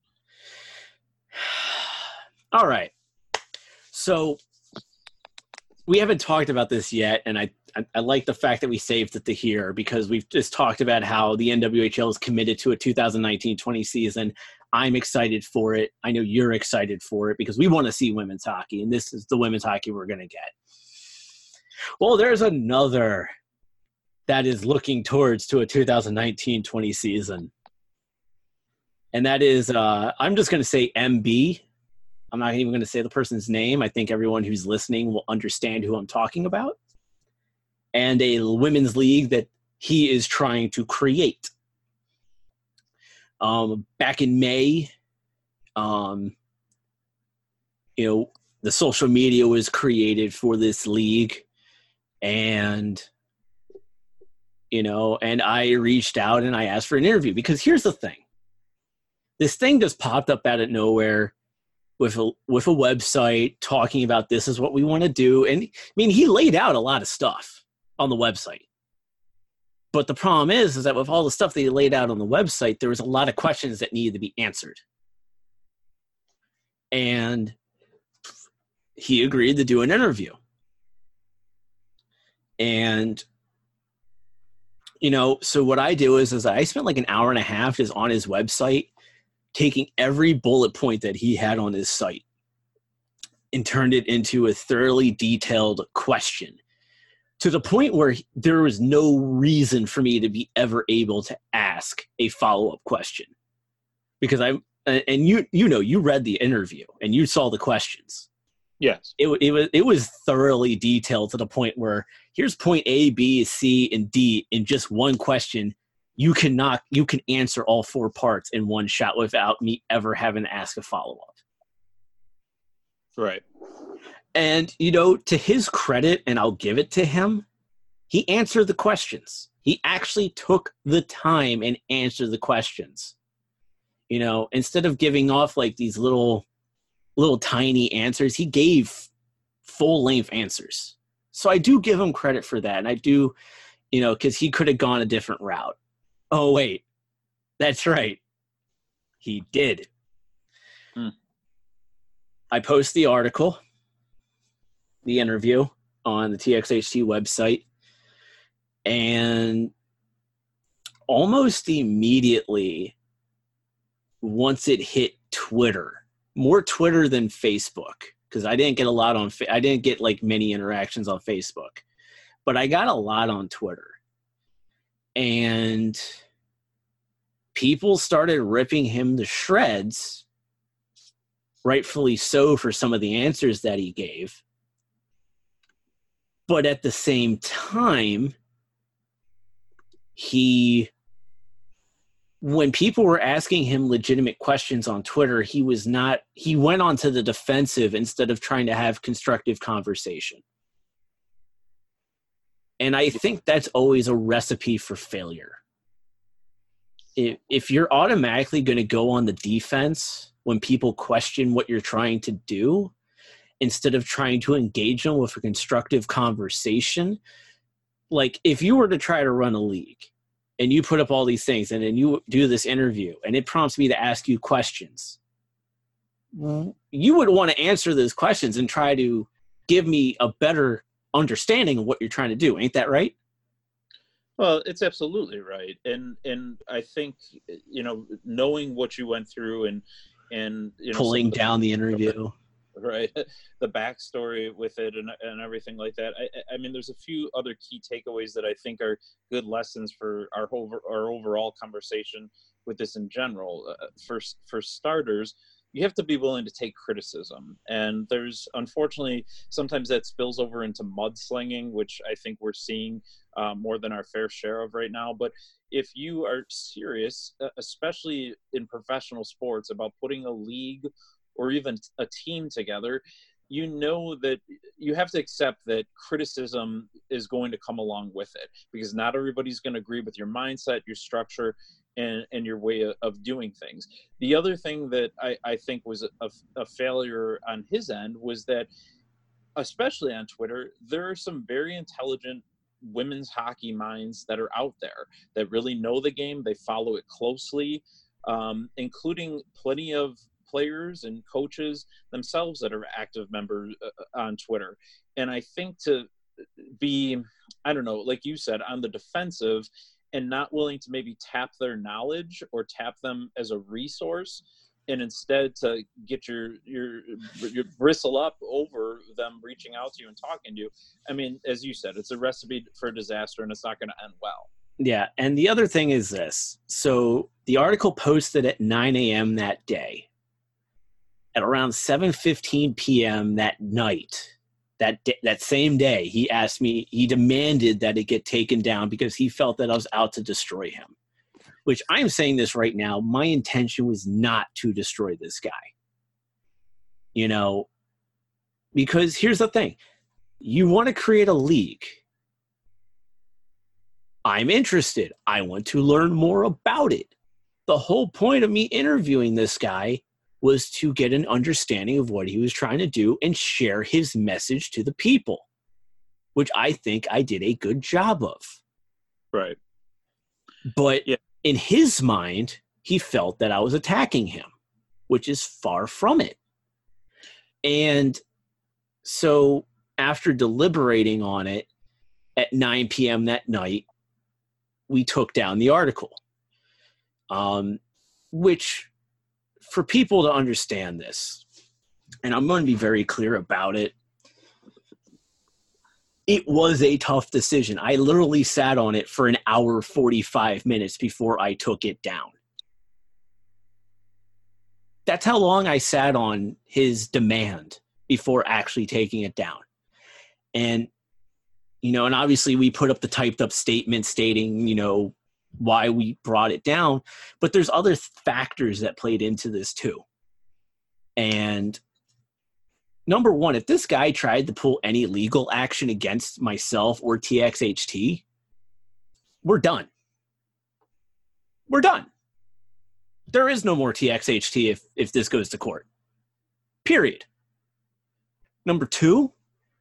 All right. So we haven't talked about this yet, and I, I, I like the fact that we saved it to here, because we've just talked about how the N W H L is committed to a two thousand nineteen twenty season. I'm excited for it. I know you're excited for it, because we want to see women's hockey, and this is the women's hockey we're going to get. Well, there's another that is looking towards to a two thousand nineteen twenty season. And that is, uh, I'm just going to say M B. I'm not even going to say the person's name. I think everyone who's listening will understand who I'm talking about. And a women's league that he is trying to create. Um, back in May, um, you know, the social media was created for this league. And, you know, and I reached out and I asked for an interview, because here's the thing. This thing just popped up out of nowhere with a, with a website talking about this is what we want to do. And I mean, he laid out a lot of stuff on the website. But the problem is, is that with all the stuff that he laid out on the website, there was a lot of questions that needed to be answered. And he agreed to do an interview. And, you know, so what I do is, is I spent like an hour and a half just on his website, taking every bullet point that he had on his site and turned it into a thoroughly detailed question, to the point where there was no reason for me to be ever able to ask a follow-up question. Because I'm, and you, you know, you read the interview and you saw the questions. Yes. It, it was, it was thoroughly detailed to the point where here's point A, B, C, and D in just one question. You cannot, you can answer all four parts in one shot without me ever having to ask a follow-up. Right. And, you know, to his credit, and I'll give it to him, he answered the questions. He actually took the time and answered the questions. You know, instead of giving off like these little little tiny answers. He gave full length answers. So I do give him credit for that. And I do, you know, because he could have gone a different route. Oh, wait. That's right. He did. Hmm. I post the article, the interview on the T X H T website, and almost immediately, once it hit Twitter, more Twitter than Facebook, because I didn't get a lot on, I didn't get like many interactions on Facebook, but I got a lot on Twitter. And people started ripping him to shreds, rightfully so, for some of the answers that he gave. But at the same time, he, when people were asking him legitimate questions on Twitter, he was not, he went onto the defensive instead of trying to have constructive conversation. And I think that's always a recipe for failure. If, if you're automatically going to go on the defense when people question what you're trying to do, instead of trying to engage them with a constructive conversation, like if you were to try to run a league and you put up all these things and then you do this interview and it prompts me to ask you questions, you would want to answer those questions and try to give me a better understanding of what you're trying to do. Ain't that right? Well, it's absolutely right. And, and I think, you know, knowing what you went through and, and, you know, pulling down the interview, right, the backstory with it and, and everything like that. I, I mean, there's a few other key takeaways that I think are good lessons for our whole, our overall conversation with this in general. Uh, for, for starters, you have to be willing to take criticism. And there's, unfortunately, sometimes that spills over into mudslinging, which I think we're seeing uh, more than our fair share of right now. But if you are serious, especially in professional sports, about putting a league or even a team together, you know that you have to accept that criticism is going to come along with it, because not everybody's going to agree with your mindset, your structure, and, and your way of, of doing things. The other thing that I, I think was a, a failure on his end was that, especially on Twitter, there are some very intelligent women's hockey minds that are out there that really know the game. They follow it closely, um, including plenty of players and coaches themselves that are active members uh, on Twitter. And I think to be, I don't know, like you said, on the defensive and not willing to maybe tap their knowledge or tap them as a resource, and instead to get your your your bristle up over them reaching out to you and talking to you. I mean, as you said, it's a recipe for disaster, and it's not going to end well. Yeah, and the other thing is this. So the article posted at nine a.m. that day. At around seven fifteen p.m. that night, that d- that same day, he asked me, he demanded that it get taken down because he felt that I was out to destroy him. Which I'm saying this right now, my intention was not to destroy this guy. You know, because here's the thing. You want to create a league. I'm interested. I want to learn more about it. The whole point of me interviewing this guy was to get an understanding of what he was trying to do and share his message to the people, which I think I did a good job of. Right. But yeah. in his mind, he felt that I was attacking him, which is far from it. And so after deliberating on it at nine p.m. that night, we took down the article, um, which, for people to understand this, and I'm going to be very clear about it, it was a tough decision. I literally sat on it for an hour, forty-five minutes before I took it down. That's how long I sat on his demand before actually taking it down. And, you know, and obviously we put up the typed up statement stating, you know, why we brought it down, but there's other factors that played into this too. And number one, if this guy tried to pull any legal action against myself or T X H T, we're done. We're done. There is no more T X H T if, if this goes to court. period. Number two,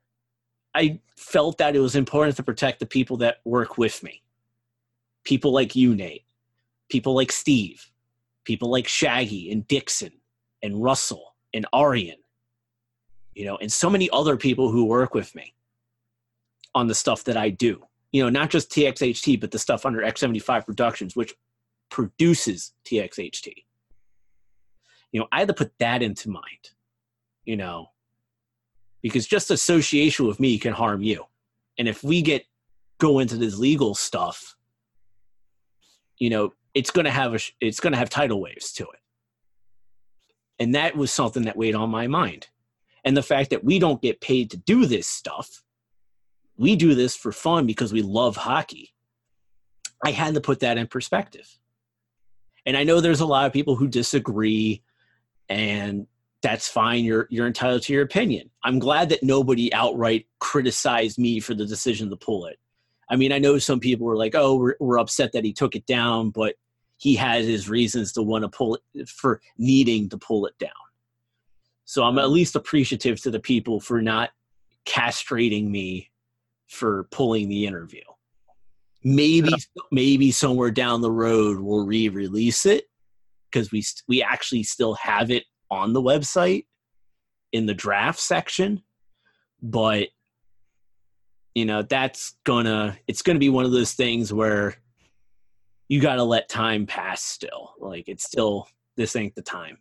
I felt that it was important to protect the people that work with me. People like you, Nate. People like Steve. People like Shaggy and Dixon and Russell and Arian. You know, and so many other people who work with me on the stuff that I do. You know, not just T X H T, but the stuff under X seventy-five Productions, which produces T X H T. You know, I had to put that into mind, you know, because just association with me can harm you. And if we get go into this legal stuff, you know, it's going to have a, it's going to have tidal waves to it. And that was something that weighed on my mind. And the fact that we don't get paid to do this stuff, we do this for fun because we love hockey. I had to put that in perspective. And I know there's a lot of people who disagree, and that's fine. You're you're entitled to your opinion. I'm glad that nobody outright criticized me for the decision to pull it. I mean, I know some people were like, oh, we're, we're upset that he took it down, but he has his reasons to want to pull it, for needing to pull it down. So I'm at least appreciative to the people for not castrating me for pulling the interview. Maybe maybe somewhere down the road we'll re-release it, because we we actually still have it on the website in the draft section. But you know, that's gonna it's gonna be one of those things where you got to let time pass still. Like, it's still, this ain't the time.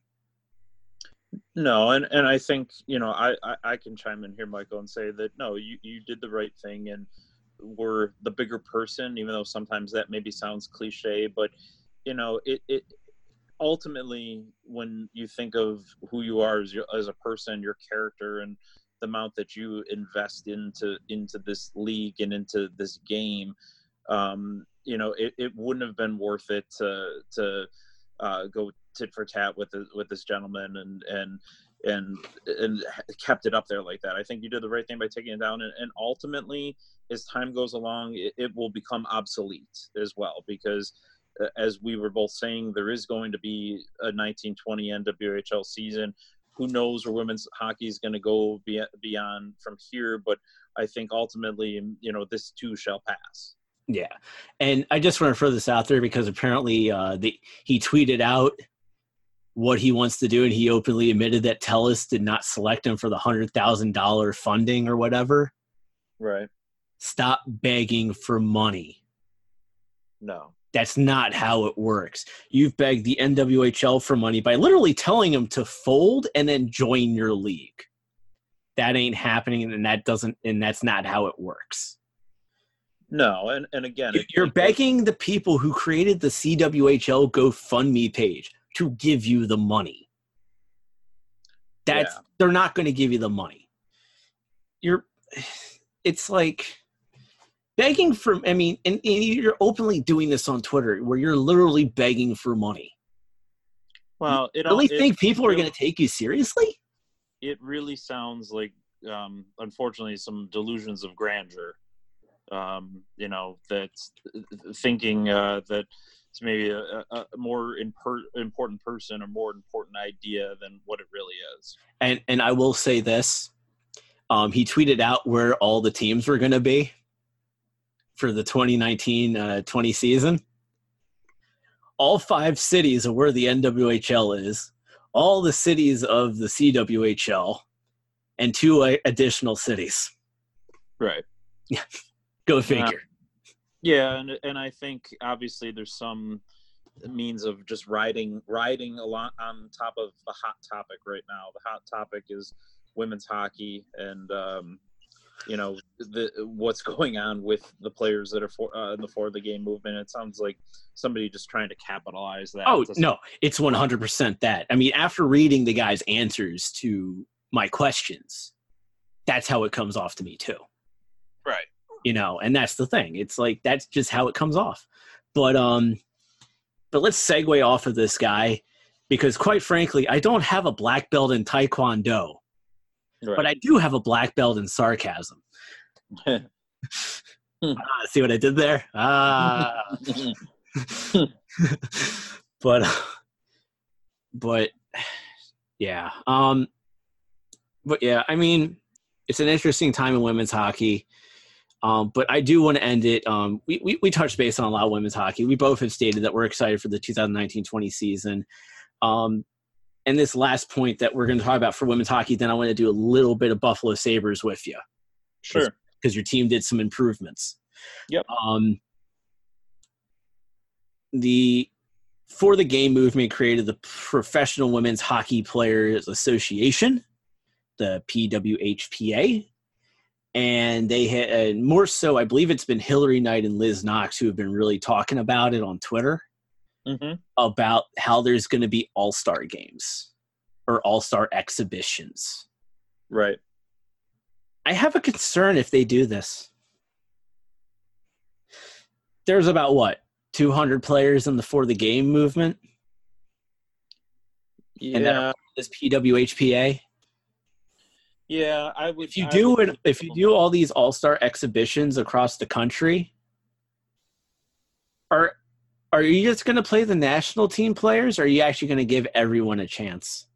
No, and, and I think, you know, I, I, I can chime in here, Michael, and say that, no, you, you did the right thing, and we're the bigger person, even though sometimes that maybe sounds cliche, but, you know, it, it ultimately, when you think of who you are as, your, as a person, your character, and the amount that you invest into into this league and into this game, um, you know, it, it wouldn't have been worth it to to uh, go tit for tat with the, with this gentleman and and and and kept it up there like that. I think you did the right thing by taking it down, and, and ultimately, as time goes along, it, it will become obsolete as well, because uh, as we were both saying, there is going to be a nineteen twenty N W H L season. Who knows where women's hockey is going to go beyond from here? But I think ultimately, you know, this too shall pass. Yeah. And I just want to throw this out there because apparently uh, the, he tweeted out what he wants to do, and he openly admitted that TELUS did not select him for the one hundred thousand dollars funding or whatever. Right. Stop begging for money. No. That's not how it works. You've begged the N W H L for money by literally telling them to fold and then join your league. That ain't happening, and that doesn't, and that's not how it works. No, and, and again, it, you're it, begging the people who created the C W H L GoFundMe page to give you the money. That's yeah. They're not going to give you the money. You're, it's like begging for. I mean, and, and you're openly doing this on Twitter, where you're literally begging for money. Well, it you really it, think people it, are going to take you seriously? It really sounds like, um, unfortunately, some delusions of grandeur. Um, you know, that's thinking uh, that it's maybe a, a more imper- important person or more important idea than what it really is. And and I will say this. Um, he tweeted out where all the teams were going to be for the twenty nineteen twenty season. All five cities are where the N W H L is, all the cities of the C W H L, and two additional cities. Right. Yeah. Go figure. Uh, yeah, and and I think obviously there's some means of just riding riding a lot on top of the hot topic right now. The hot topic is women's hockey, and um, you know the what's going on with the players that are for, uh, in the for the game movement. It sounds like somebody just trying to capitalize that. Oh no, it's one hundred percent that. I mean, after reading the guy's answers to my questions, that's how it comes off to me too. Right. You know, and that's the thing. It's like, that's just how it comes off. But um, but let's segue off of this guy, because quite frankly, I don't have a black belt in Taekwondo, right. But I do have a black belt in sarcasm. ah, see what I did there? Ah. but, but yeah. Um, But yeah, I mean, it's an interesting time in women's hockey. Um, but I do want to end it. Um, we, we, we touched base on a lot of women's hockey. We both have stated that we're excited for the twenty nineteen twenty season. Um, and this last point that we're going to talk about for women's hockey, then I want to do a little bit of Buffalo Sabres with you. Sure. Because your team did some improvements. Yep. Um, the For the Game movement created the Professional Women's Hockey Players Association, the P W H P A. And they had, and more so, I believe it's been Hillary Knight and Liz Knox who have been really talking about it on Twitter, mm-hmm. about how there's going to be all-star games or all-star exhibitions. Right. I have a concern if they do this. There's about, what, two hundred players in the For the Game movement? Yeah. And then this P W H P A? Yeah, I would. If you I do would, it, if you do all these all-star exhibitions across the country, are are you just going to play the national team players, or are you actually going to give everyone a chance?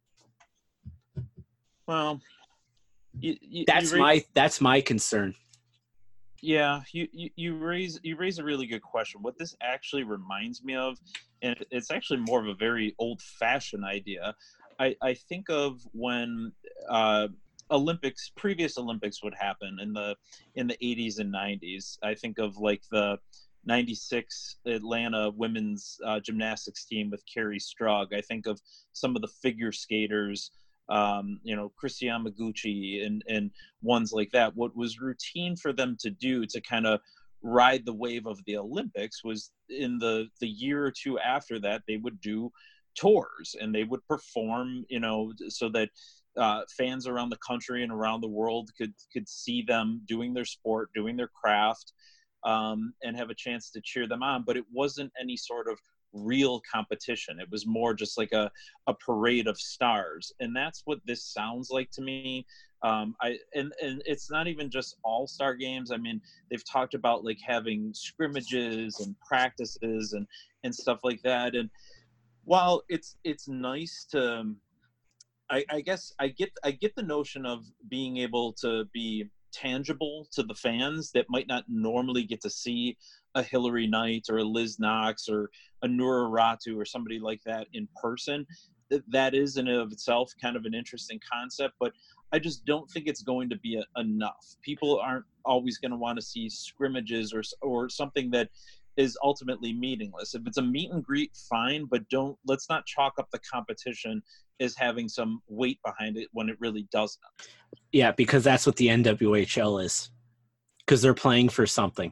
Well, you, you, that's you raise, my that's my concern. Yeah, you, you you raise you raise a really good question. What this actually reminds me of, and it's actually more of a very old-fashioned idea. I, I think of when uh, Olympics, previous Olympics would happen in the in the eighties and nineties. I think of like the ninety-six Atlanta women's uh, gymnastics team with Carrie Strug. I think of some of the figure skaters, um, you know, Christiane Maguchi and, and ones like that. What was routine for them to do to kind of ride the wave of the Olympics was in the, the year or two after that, they would do tours and they would perform, you know, so that uh, fans around the country and around the world could could see them doing their sport, doing their craft, um, and have a chance to cheer them on. But it wasn't any sort of real competition. It was more just like a, a parade of stars. And that's what this sounds like to me. Um, I and, and it's not even just all-star games. I mean, they've talked about like having scrimmages and practices and, and stuff like that. And while it's it's nice to, I, I guess I get I get the notion of being able to be tangible to the fans that might not normally get to see a Hillary Knight or a Liz Knox or a Nura Ratu or somebody like that in person. That is in and of itself kind of an interesting concept, but I just don't think it's going to be a, enough. People aren't always going to want to see scrimmages or or something that is ultimately meaningless. If it's a meet and greet, fine, but don't, let's not chalk up the competition as having some weight behind it when it really doesn't. Yeah, because that's what the N W H L is. Because they're playing for something.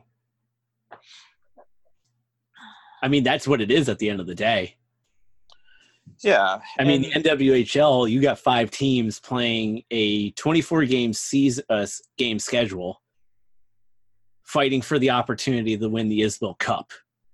I mean, that's what it is at the end of the day. Yeah. I mean, the N W H L, you got five teams playing a twenty-four game season, uh, game schedule, fighting for the opportunity to win the Isabel Cup.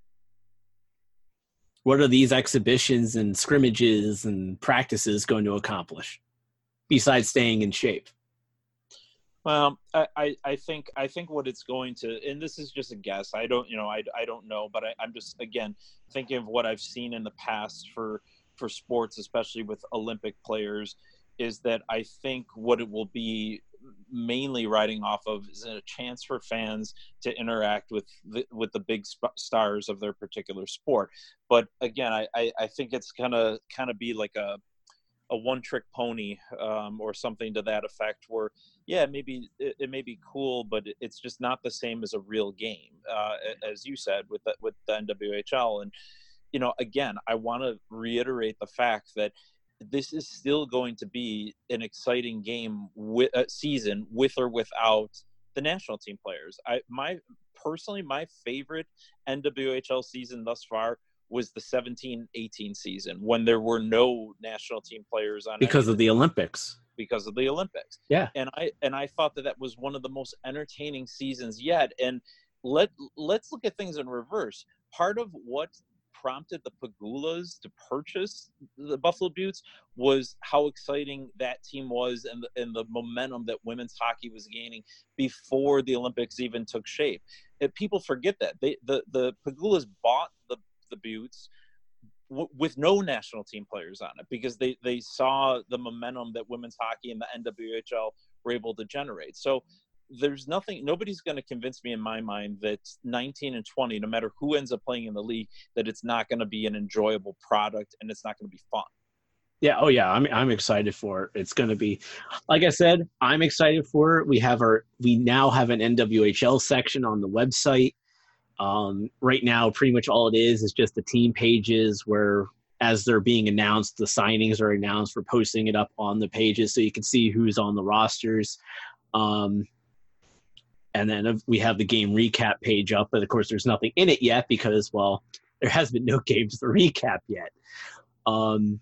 What are these exhibitions and scrimmages and practices going to accomplish besides staying in shape? Well, I, I, I think I think what it's going to, and this is just a guess. I don't, you know, I, I don't know, but I, I'm just again thinking of what I've seen in the past for for sports, especially with Olympic players, is that I think what it will be mainly riding off of is a chance for fans to interact with the, with the big sp- stars of their particular sport. But again, I, I, I think it's gonna kind of be like a a one-trick pony, um, or something to that effect. Where, yeah, maybe it, it may be cool, but it's just not the same as a real game, uh, as you said with the, with the N W H L. And you know, again, I want to reiterate the fact that this is still going to be an exciting game with uh, season with or without the national team players. I my personally my favorite N W H L season thus far was the seventeen eighteen season when there were no national team players on because of the Olympics. Because of the Olympics. Yeah. And I and I thought that that was one of the most entertaining seasons yet. And let let's look at things in reverse. Part of what prompted the Pagulas to purchase the Buffalo Beauts was how exciting that team was and the, and the momentum that women's hockey was gaining before the Olympics even took shape. And people forget that. They the, the Pagulas bought the, the Beauts w- with no national team players on it, because they, they saw the momentum that women's hockey and the N W H L were able to generate. So there's nothing, nobody's going to convince me in my mind that nineteen and twenty, no matter who ends up playing in the league, that it's not going to be an enjoyable product and it's not going to be fun. Yeah. Oh, yeah. I'm I'm excited for it. It's going to be, like I said, I'm excited for it. We have our we now have an N W H L section on the website. Um, right now, pretty much all it is is just the team pages where, as they're being announced, the signings are announced. We're posting it up on the pages so you can see who's on the rosters. Um, and then we have the game recap page up, but of course, there's nothing in it yet because, well, there has been no games to recap yet. Um,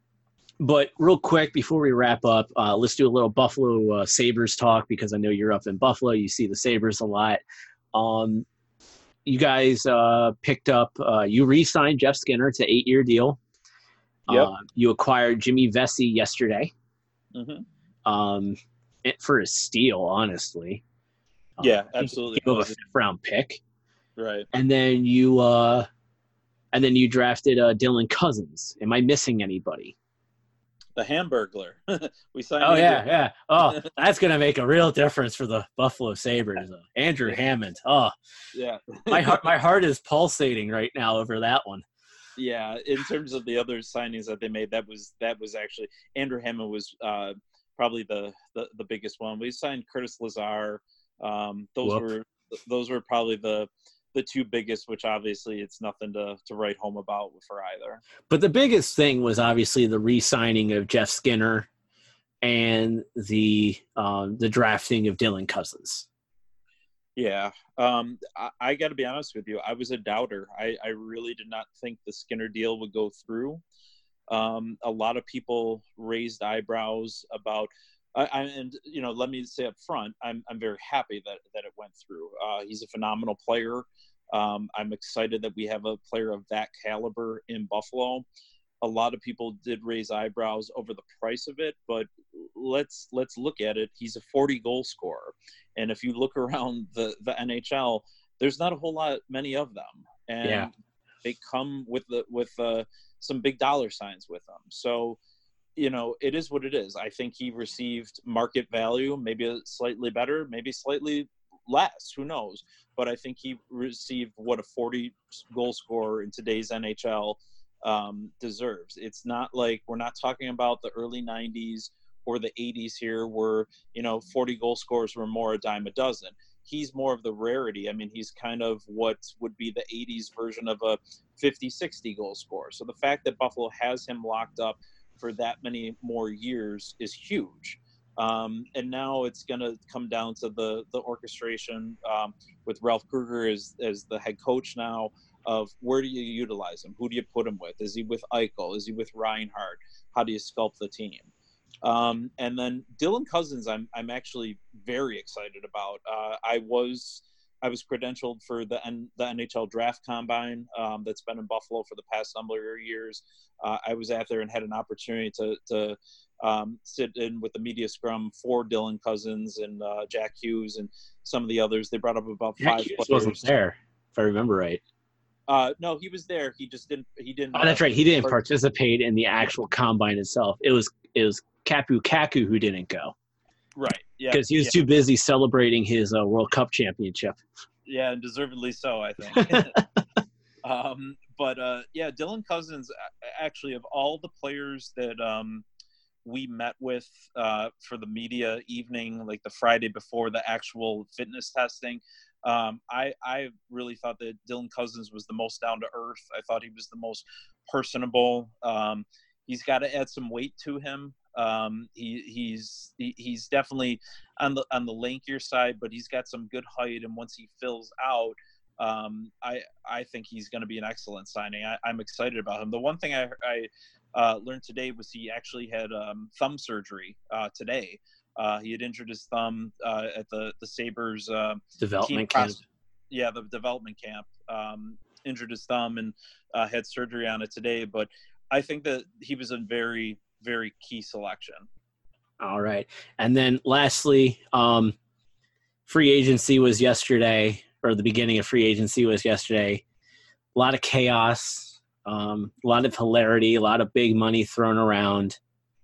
But real quick, before we wrap up, uh, let's do a little Buffalo uh, Sabres talk because I know you're up in Buffalo. You see the Sabres a lot. Um, you guys uh, picked up uh, – you re-signed Jeff Skinner to an eight-year deal. Yep. Uh, you acquired Jimmy Vesey yesterday Mm-hmm. um, it, for a steal, honestly. Yeah, uh, absolutely. Gave him a fifth-round pick. Right. And then you uh, and then you drafted uh, Dylan Cousins. Am I missing anybody? The Hamburglar. We signed. Oh, Andrew. yeah, yeah. Oh, that's going to make a real difference for the Buffalo Sabres. Uh, Andrew Hammond. Oh, yeah. my heart, my heart is pulsating right now over that one. Yeah, in terms of the other signings that they made, that was that was actually Andrew Hammond was uh, probably the, the the biggest one. We signed Curtis Lazar. Um, those Whoop. were those were probably the the two biggest, which obviously it's nothing to, to write home about for either. But the biggest thing was obviously the re-signing of Jeff Skinner and the um, the drafting of Dylan Cousins. Yeah, um, I, I got to be honest with you. I was a doubter. I, I really did not think the Skinner deal would go through. Um, a lot of people raised eyebrows about I, I, and you know, let me say up front, I'm I'm very happy that that it went through. Uh, he's a phenomenal player. Um, I'm excited that we have a player of that caliber in Buffalo. A lot of people did raise eyebrows over the price of it, but let's let's look at it. He's a forty goal scorer, and if you look around the the N H L, there's not a whole lot many of them, and Yeah. they come with the with uh, some big dollar signs with them. So, you know, it is what it is. I think he received market value, maybe slightly better, maybe slightly less, who knows? But I think he received what a forty goal scorer in today's N H L um, deserves. It's not like we're not talking about the early nineties or the eighties here where, you know, forty goal scorers were more a dime a dozen. He's more of the rarity. I mean, he's kind of what would be the eighties version of a fifty, sixty goal scorer. So the fact that Buffalo has him locked up for that many more years is huge. Um, and now it's going to come down to the the orchestration um, with Ralph Krueger as, as the head coach now of where do you utilize him? Who do you put him with? Is he with Eichel? Is he with Reinhart? How do you sculpt the team? Um, and then Dylan Cousins, I'm I'm actually very excited about. Uh, I was I was credentialed for the N, the N H L Draft Combine um, that's been in Buffalo for the past number of years. Uh, I was out there and had an opportunity to to um, sit in with the media scrum for Dylan Cousins and uh, Jack Hughes and some of the others. They brought up about Jack five Hughes players. wasn't there, if I remember right. Uh, no, he was there. He just didn't. He didn't. Oh, that's uh, right. He didn't participate in the actual combine itself. It was it was Kapu Kaku who didn't go. Right. Yeah. Because he was yeah. too busy celebrating his uh, World Cup championship. Yeah, and deservedly so, I think. um, but uh, yeah, Dylan Cousins, actually, of all the players that um, we met with uh, for the media evening, like the Friday before the actual fitness testing, um, I, I really thought that Dylan Cousins was the most down to earth. I thought he was the most personable. Um, he's got to add some weight to him. Um, he, he's he, he's definitely on the on the lankier side, but he's got some good height. And once he fills out, um, I I think he's going to be an excellent signing. I, I'm excited about him. The one thing I I uh, learned today was he actually had um, thumb surgery uh, today. Uh, he had injured his thumb uh, at the the Sabres uh, development team camp. pros- yeah, the development camp. Um, injured his thumb and uh, had surgery on it today. But I think that he was a very very key selection. All right. And then lastly, um, free agency was yesterday, or the beginning of free agency was yesterday. A lot of chaos. Um, a lot of hilarity, a lot of big money thrown around.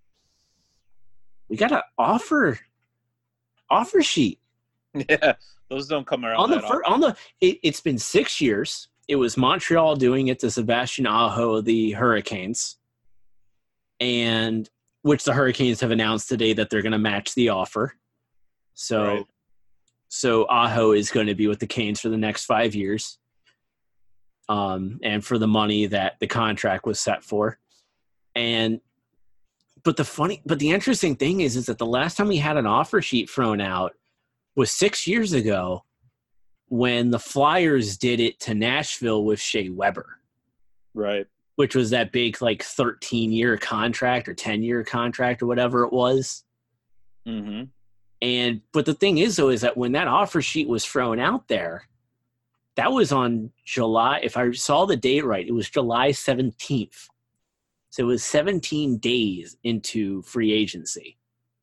We got an offer offer sheet. Yeah, those don't come around On the that fir- often. on the it, it's been six years. It was Montreal doing it to Sebastian Aho of the Hurricanes, and which the Hurricanes have announced today that they're going to match the offer. So, Right. so Aho is going to be with the Canes for the next five years, um, and for the money that the contract was set for. And but the funny, but the interesting thing is, is that the last time we had an offer sheet thrown out was six years ago, when the Flyers did it to Nashville with Shea Weber, Right. which was that big like thirteen-year contract or ten-year contract or whatever it was. Mm-hmm. And but the thing is, though, is that when that offer sheet was thrown out there, that was on July. If I saw the date right, it was July seventeenth. So it was seventeen days into free agency.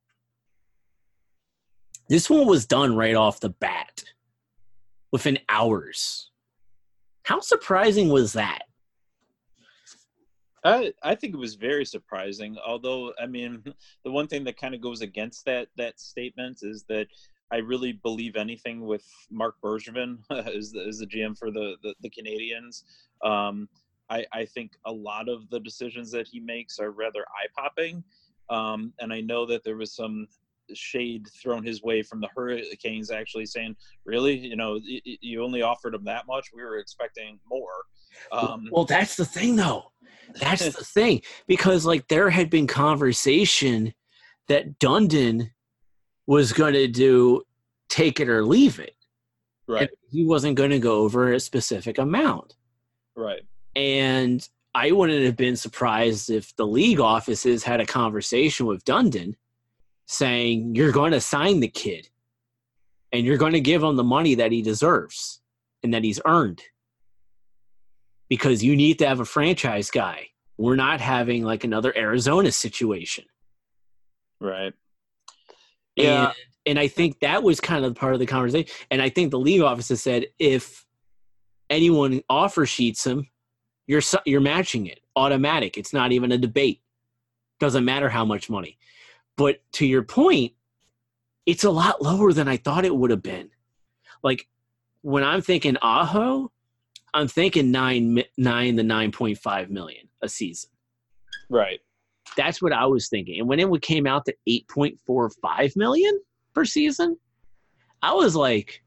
This one was done right off the bat, within hours. How surprising was that? I I think it was very surprising. Although, I mean, the one thing that kind of goes against that that statement is that I really believe anything with Marc Bergevin as the, as the G M for the the, the Canadians. Um, I I think a lot of the decisions that he makes are rather eye popping, um, and I know that there was some shade thrown his way from the Hurricanes, actually saying, "Really, you know, y- y- you only offered him that much. We were expecting more." Um, Well, that's the thing, though. That's the thing. Because, like, there had been conversation that Dundon was going to do take it or leave it. right, And he wasn't going to go over a specific amount. right. And I wouldn't have been surprised if the league offices had a conversation with Dundon saying, you're going to sign the kid and you're going to give him the money that he deserves and that he's earned, because you need to have a franchise guy. We're not having like another Arizona situation. Right. And, Yeah. and I think that was kind of part of the conversation. And I think the league offices said, if anyone offer sheets him, you're you're matching it. Automatic. It's not even a debate. Doesn't matter how much money. But to your point, it's a lot lower than I thought it would have been. Like, when I'm thinking Aho, I'm thinking nine, nine to nine point five million a season. Right. That's what I was thinking. And when it came out to eight point four five million per season, I was like,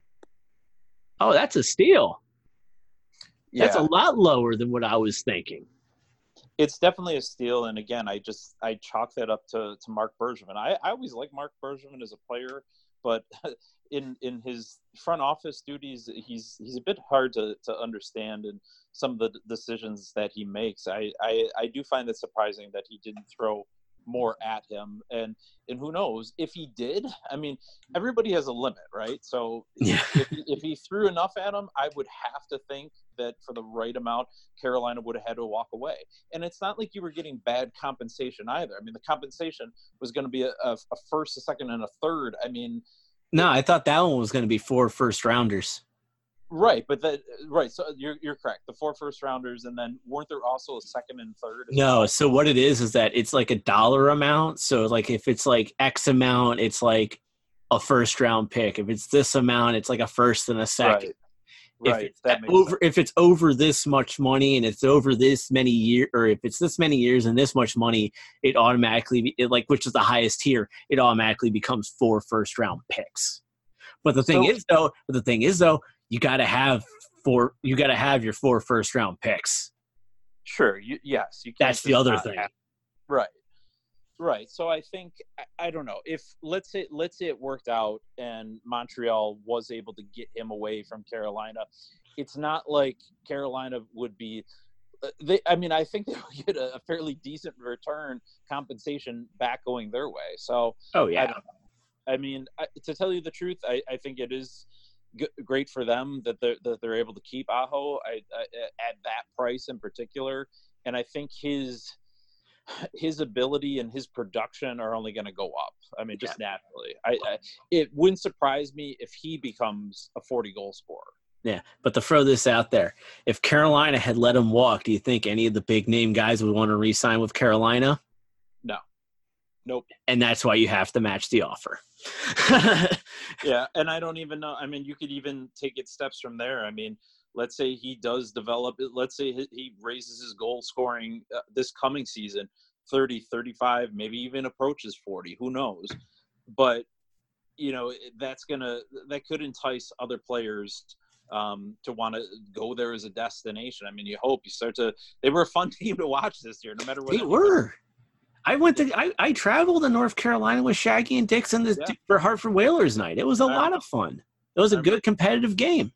oh, that's a steal. Yeah. That's a lot lower than what I was thinking. It's definitely a steal. And again, I just, I chalk that up to, to Marc Bergevin. I, I always like Marc Bergevin as a player, but in, in his front office duties, he's, he's a bit hard to, to understand, and some of the decisions that he makes. I, I, I do find it surprising that he didn't throw more at him. And, and who knows if he did. I mean, everybody has a limit, right? So Yeah. if, he, if he threw enough at him, I would have to think that for the right amount, Carolina would have had to walk away. And it's not like you were getting bad compensation either. I mean, the compensation was going to be a, a, a first, a second, and a third. I mean, No, I thought that one was going to be four first rounders. right, but that right. So you're you're correct. The four first rounders, and then weren't there also a second and third? as No, well? so what it is is that it's like a dollar amount. So like if it's like X amount, it's like a first round pick. If it's this amount, it's like a first and a second. Right. If Right. it's That makes over, sense. if it's over this much money and it's over this many year, or if it's this many years and this much money, it automatically it like which is the highest tier, it automatically becomes four first round picks. But the thing So- is though, but the thing is though, you got to have four. You got to have your four first round picks. Sure. You, yes. You can't That's the just other not thing. have- right. Right. So I think I, I don't know if let's say let's say it worked out and Montreal was able to get him away from Carolina. It's not like Carolina would be. uh, They, I mean, I think they would get a, a fairly decent return compensation back going their way. So Oh I yeah. don't know. I mean, I, to tell you the truth, I, I think it is g- great for them that they're that they're able to keep Aho I, I, at that price in particular, and I think his his ability and his production are only going to go up. I mean, just naturally. I, I it wouldn't surprise me if he becomes a forty goal scorer. Yeah, but to throw this out there, if Carolina had let him walk, do you think any of the big name guys would want to re-sign with Carolina? No. Nope. And that's why you have to match the offer. Yeah, and I don't even know. I mean, you could even take it steps from there. I mean, let's say he does develop – let's say he raises his goal scoring uh, this coming season, thirty, thirty-five, maybe even approaches forty. Who knows? But, you know, that's going to – that could entice other players – um to want to go there as a destination. I mean, you hope you start to they were a fun team to watch this year, no matter what. They were. I went to I, I traveled to North Carolina with Shaggy and Dixon this, yeah. for Hartford Whalers night. It was a lot of fun. It was a good competitive game.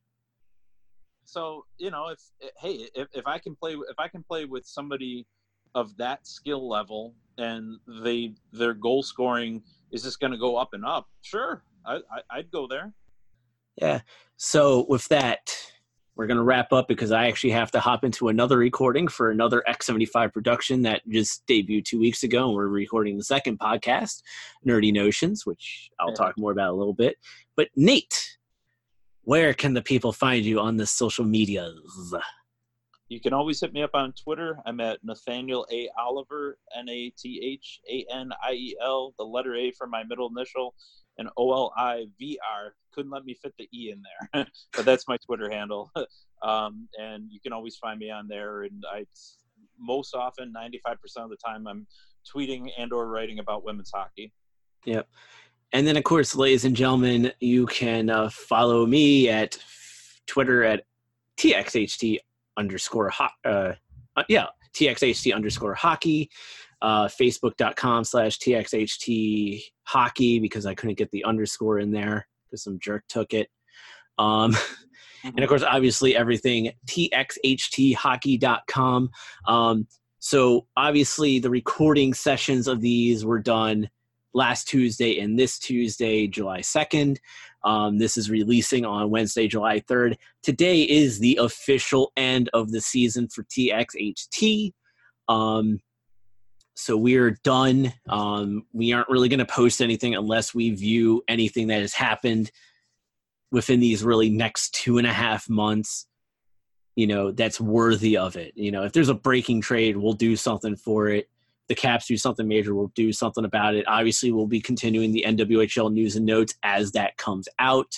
So, you know, if hey, if, if I can play if I can play with somebody of that skill level and they their goal scoring is just going to go up and up, sure, I, I I'd go there. Yeah. So with that, we're going to wrap up because I actually have to hop into another recording for another X seventy-five production that just debuted two weeks ago. And we're recording the second podcast, Nerdy Notions, which I'll talk more about a little bit. But Nate, where can the people find you on the social medias? You can always hit me up on Twitter. I'm at Nathaniel A. Oliver, N A T H A N I E L, the letter A for my middle initial, and O L I V R. Couldn't let me fit the E in there, but that's my Twitter handle. Um, and you can always find me on there. And I, most often, ninety-five percent of the time, I'm tweeting and or writing about women's hockey. Yep. And then, of course, ladies and gentlemen, you can uh, follow me at Twitter at T X H T underscore, ho- uh, uh, yeah, T X H T underscore hockey. Uh, Facebook.com slash TXHT hockey because I couldn't get the underscore in there because some jerk took it. Um, mm-hmm. And of course, obviously everything T X H T hockey dot com. Um, so obviously the recording sessions of these were done last Tuesday and this Tuesday, July second. Um, this is releasing on Wednesday, July third. Today is the official end of the season for T X H T. Um, So we're done. Um, we aren't really going to post anything unless we view anything that has happened within these really next two and a half months, you know, that's worthy of it. You know, if there's a breaking trade, we'll do something for it. The Caps do something major, we'll do something about it. Obviously, we'll be continuing the N W H L news and notes as that comes out.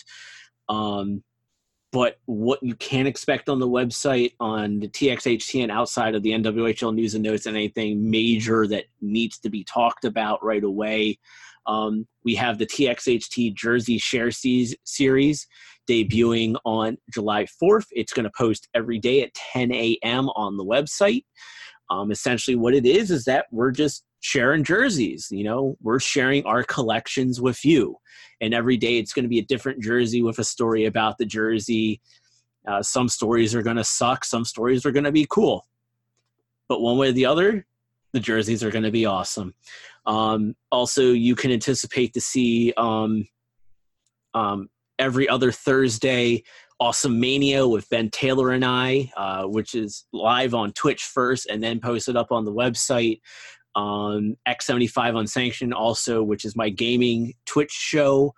Um, But what you can expect on the website, on the T X H T and outside of the N W H L news and notes and anything major that needs to be talked about right away, um, we have the T X H T Jersey Share Series debuting on July fourth. It's going to post every day at ten a.m. on the website. Um, essentially what it is is that we're just sharing jerseys. You know, we're sharing our collections with you. And every day it's going to be a different jersey with a story about the jersey. Uh, some stories are going to suck. Some stories are going to be cool. But one way or the other, the jerseys are going to be awesome. Um, also, you can anticipate to see um, um, every other Thursday Awesome Mania with Ben Taylor and I, uh, which is live on Twitch first and then posted up on the website. Um, X seventy-five Unsanctioned also, which is my gaming Twitch show,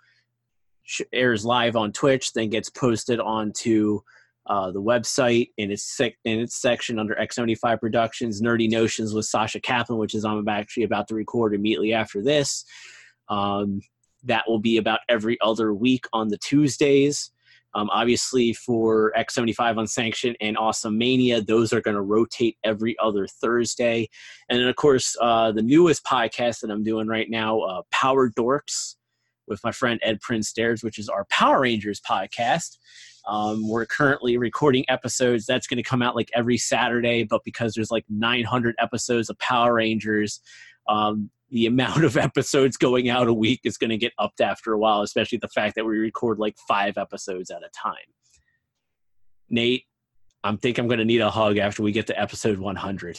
airs live on Twitch, then gets posted onto uh, the website in its sec- in its section under X seventy-five Productions. Nerdy Notions with Sasha Kaplan, which is I'm actually about to record immediately after this. Um, that will be about every other week on the Tuesdays. Um, obviously, for X seventy-five Unsanctioned and Awesome Mania, those are going to rotate every other Thursday. And then, of course, uh, the newest podcast that I'm doing right now, uh, Power Dorks, with my friend Ed Prince Stairs, which is our Power Rangers podcast. Um, we're currently recording episodes. That's going to come out like every Saturday, but because there's like nine hundred episodes of Power Rangers, um, the amount of episodes going out a week is going to get upped after a while, especially the fact that we record like five episodes at a time. Nate, I think I'm going to need a hug after we get to episode one hundred.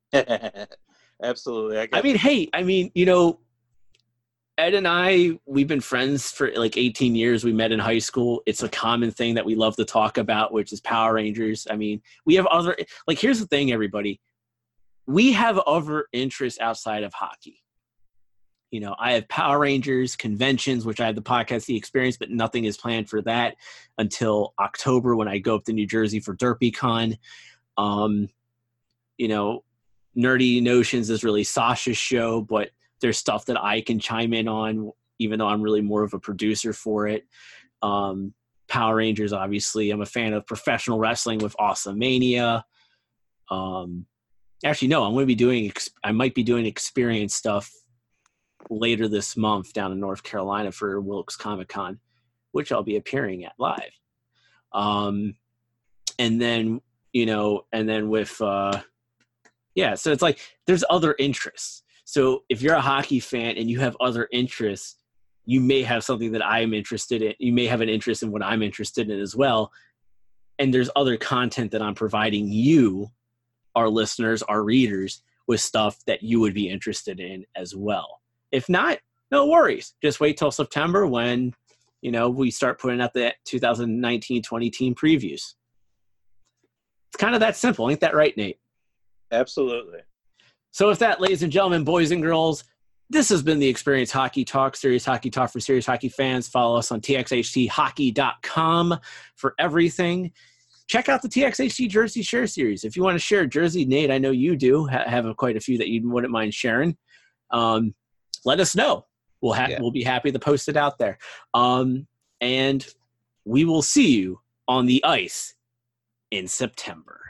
Absolutely. I, I mean, hey, I mean, you know, Ed and I, we've been friends for like eighteen years. We met in high school. It's a common thing that we love to talk about, which is Power Rangers. I mean, we have other, like, here's the thing, everybody. We have other interests outside of hockey. You know, I have Power Rangers conventions, which I have the podcast The Experience, but nothing is planned for that until October when I go up to New Jersey for DerpyCon. Um, you know, Nerdy Notions is really Sasha's show, but there's stuff that I can chime in on, even though I'm really more of a producer for it. Um, Power Rangers, obviously. I'm a fan of professional wrestling with Awesome Mania. Um, actually, no, I'm going to be doing, I might be doing experience stuff later this month down in North Carolina for Wilkes Comic Con, which I'll be appearing at live. Um, and then, you know, and then with, uh, yeah, so it's like there's other interests. So if you're a hockey fan and you have other interests, you may have something that I'm interested in. You may have an interest in what I'm interested in as well. And there's other content that I'm providing you, our listeners, our readers, with stuff that you would be interested in as well. If not, no worries. Just wait till September when, you know, we start putting out the two thousand nineteen twenty team previews. It's kind of that simple. Ain't that right, Nate? Absolutely. So with that, ladies and gentlemen, boys and girls, this has been the Experience Hockey Talk, serious hockey talk for serious hockey fans. Follow us on T X H T hockey dot com for everything. Check out the T X H T Jersey Share Series. If you want to share a jersey, Nate, I know you do ha- have a, quite a few that you wouldn't mind sharing. Um, let us know. We'll, ha- yeah. we'll be happy to post it out there. Um, and we will see you on the ice in September.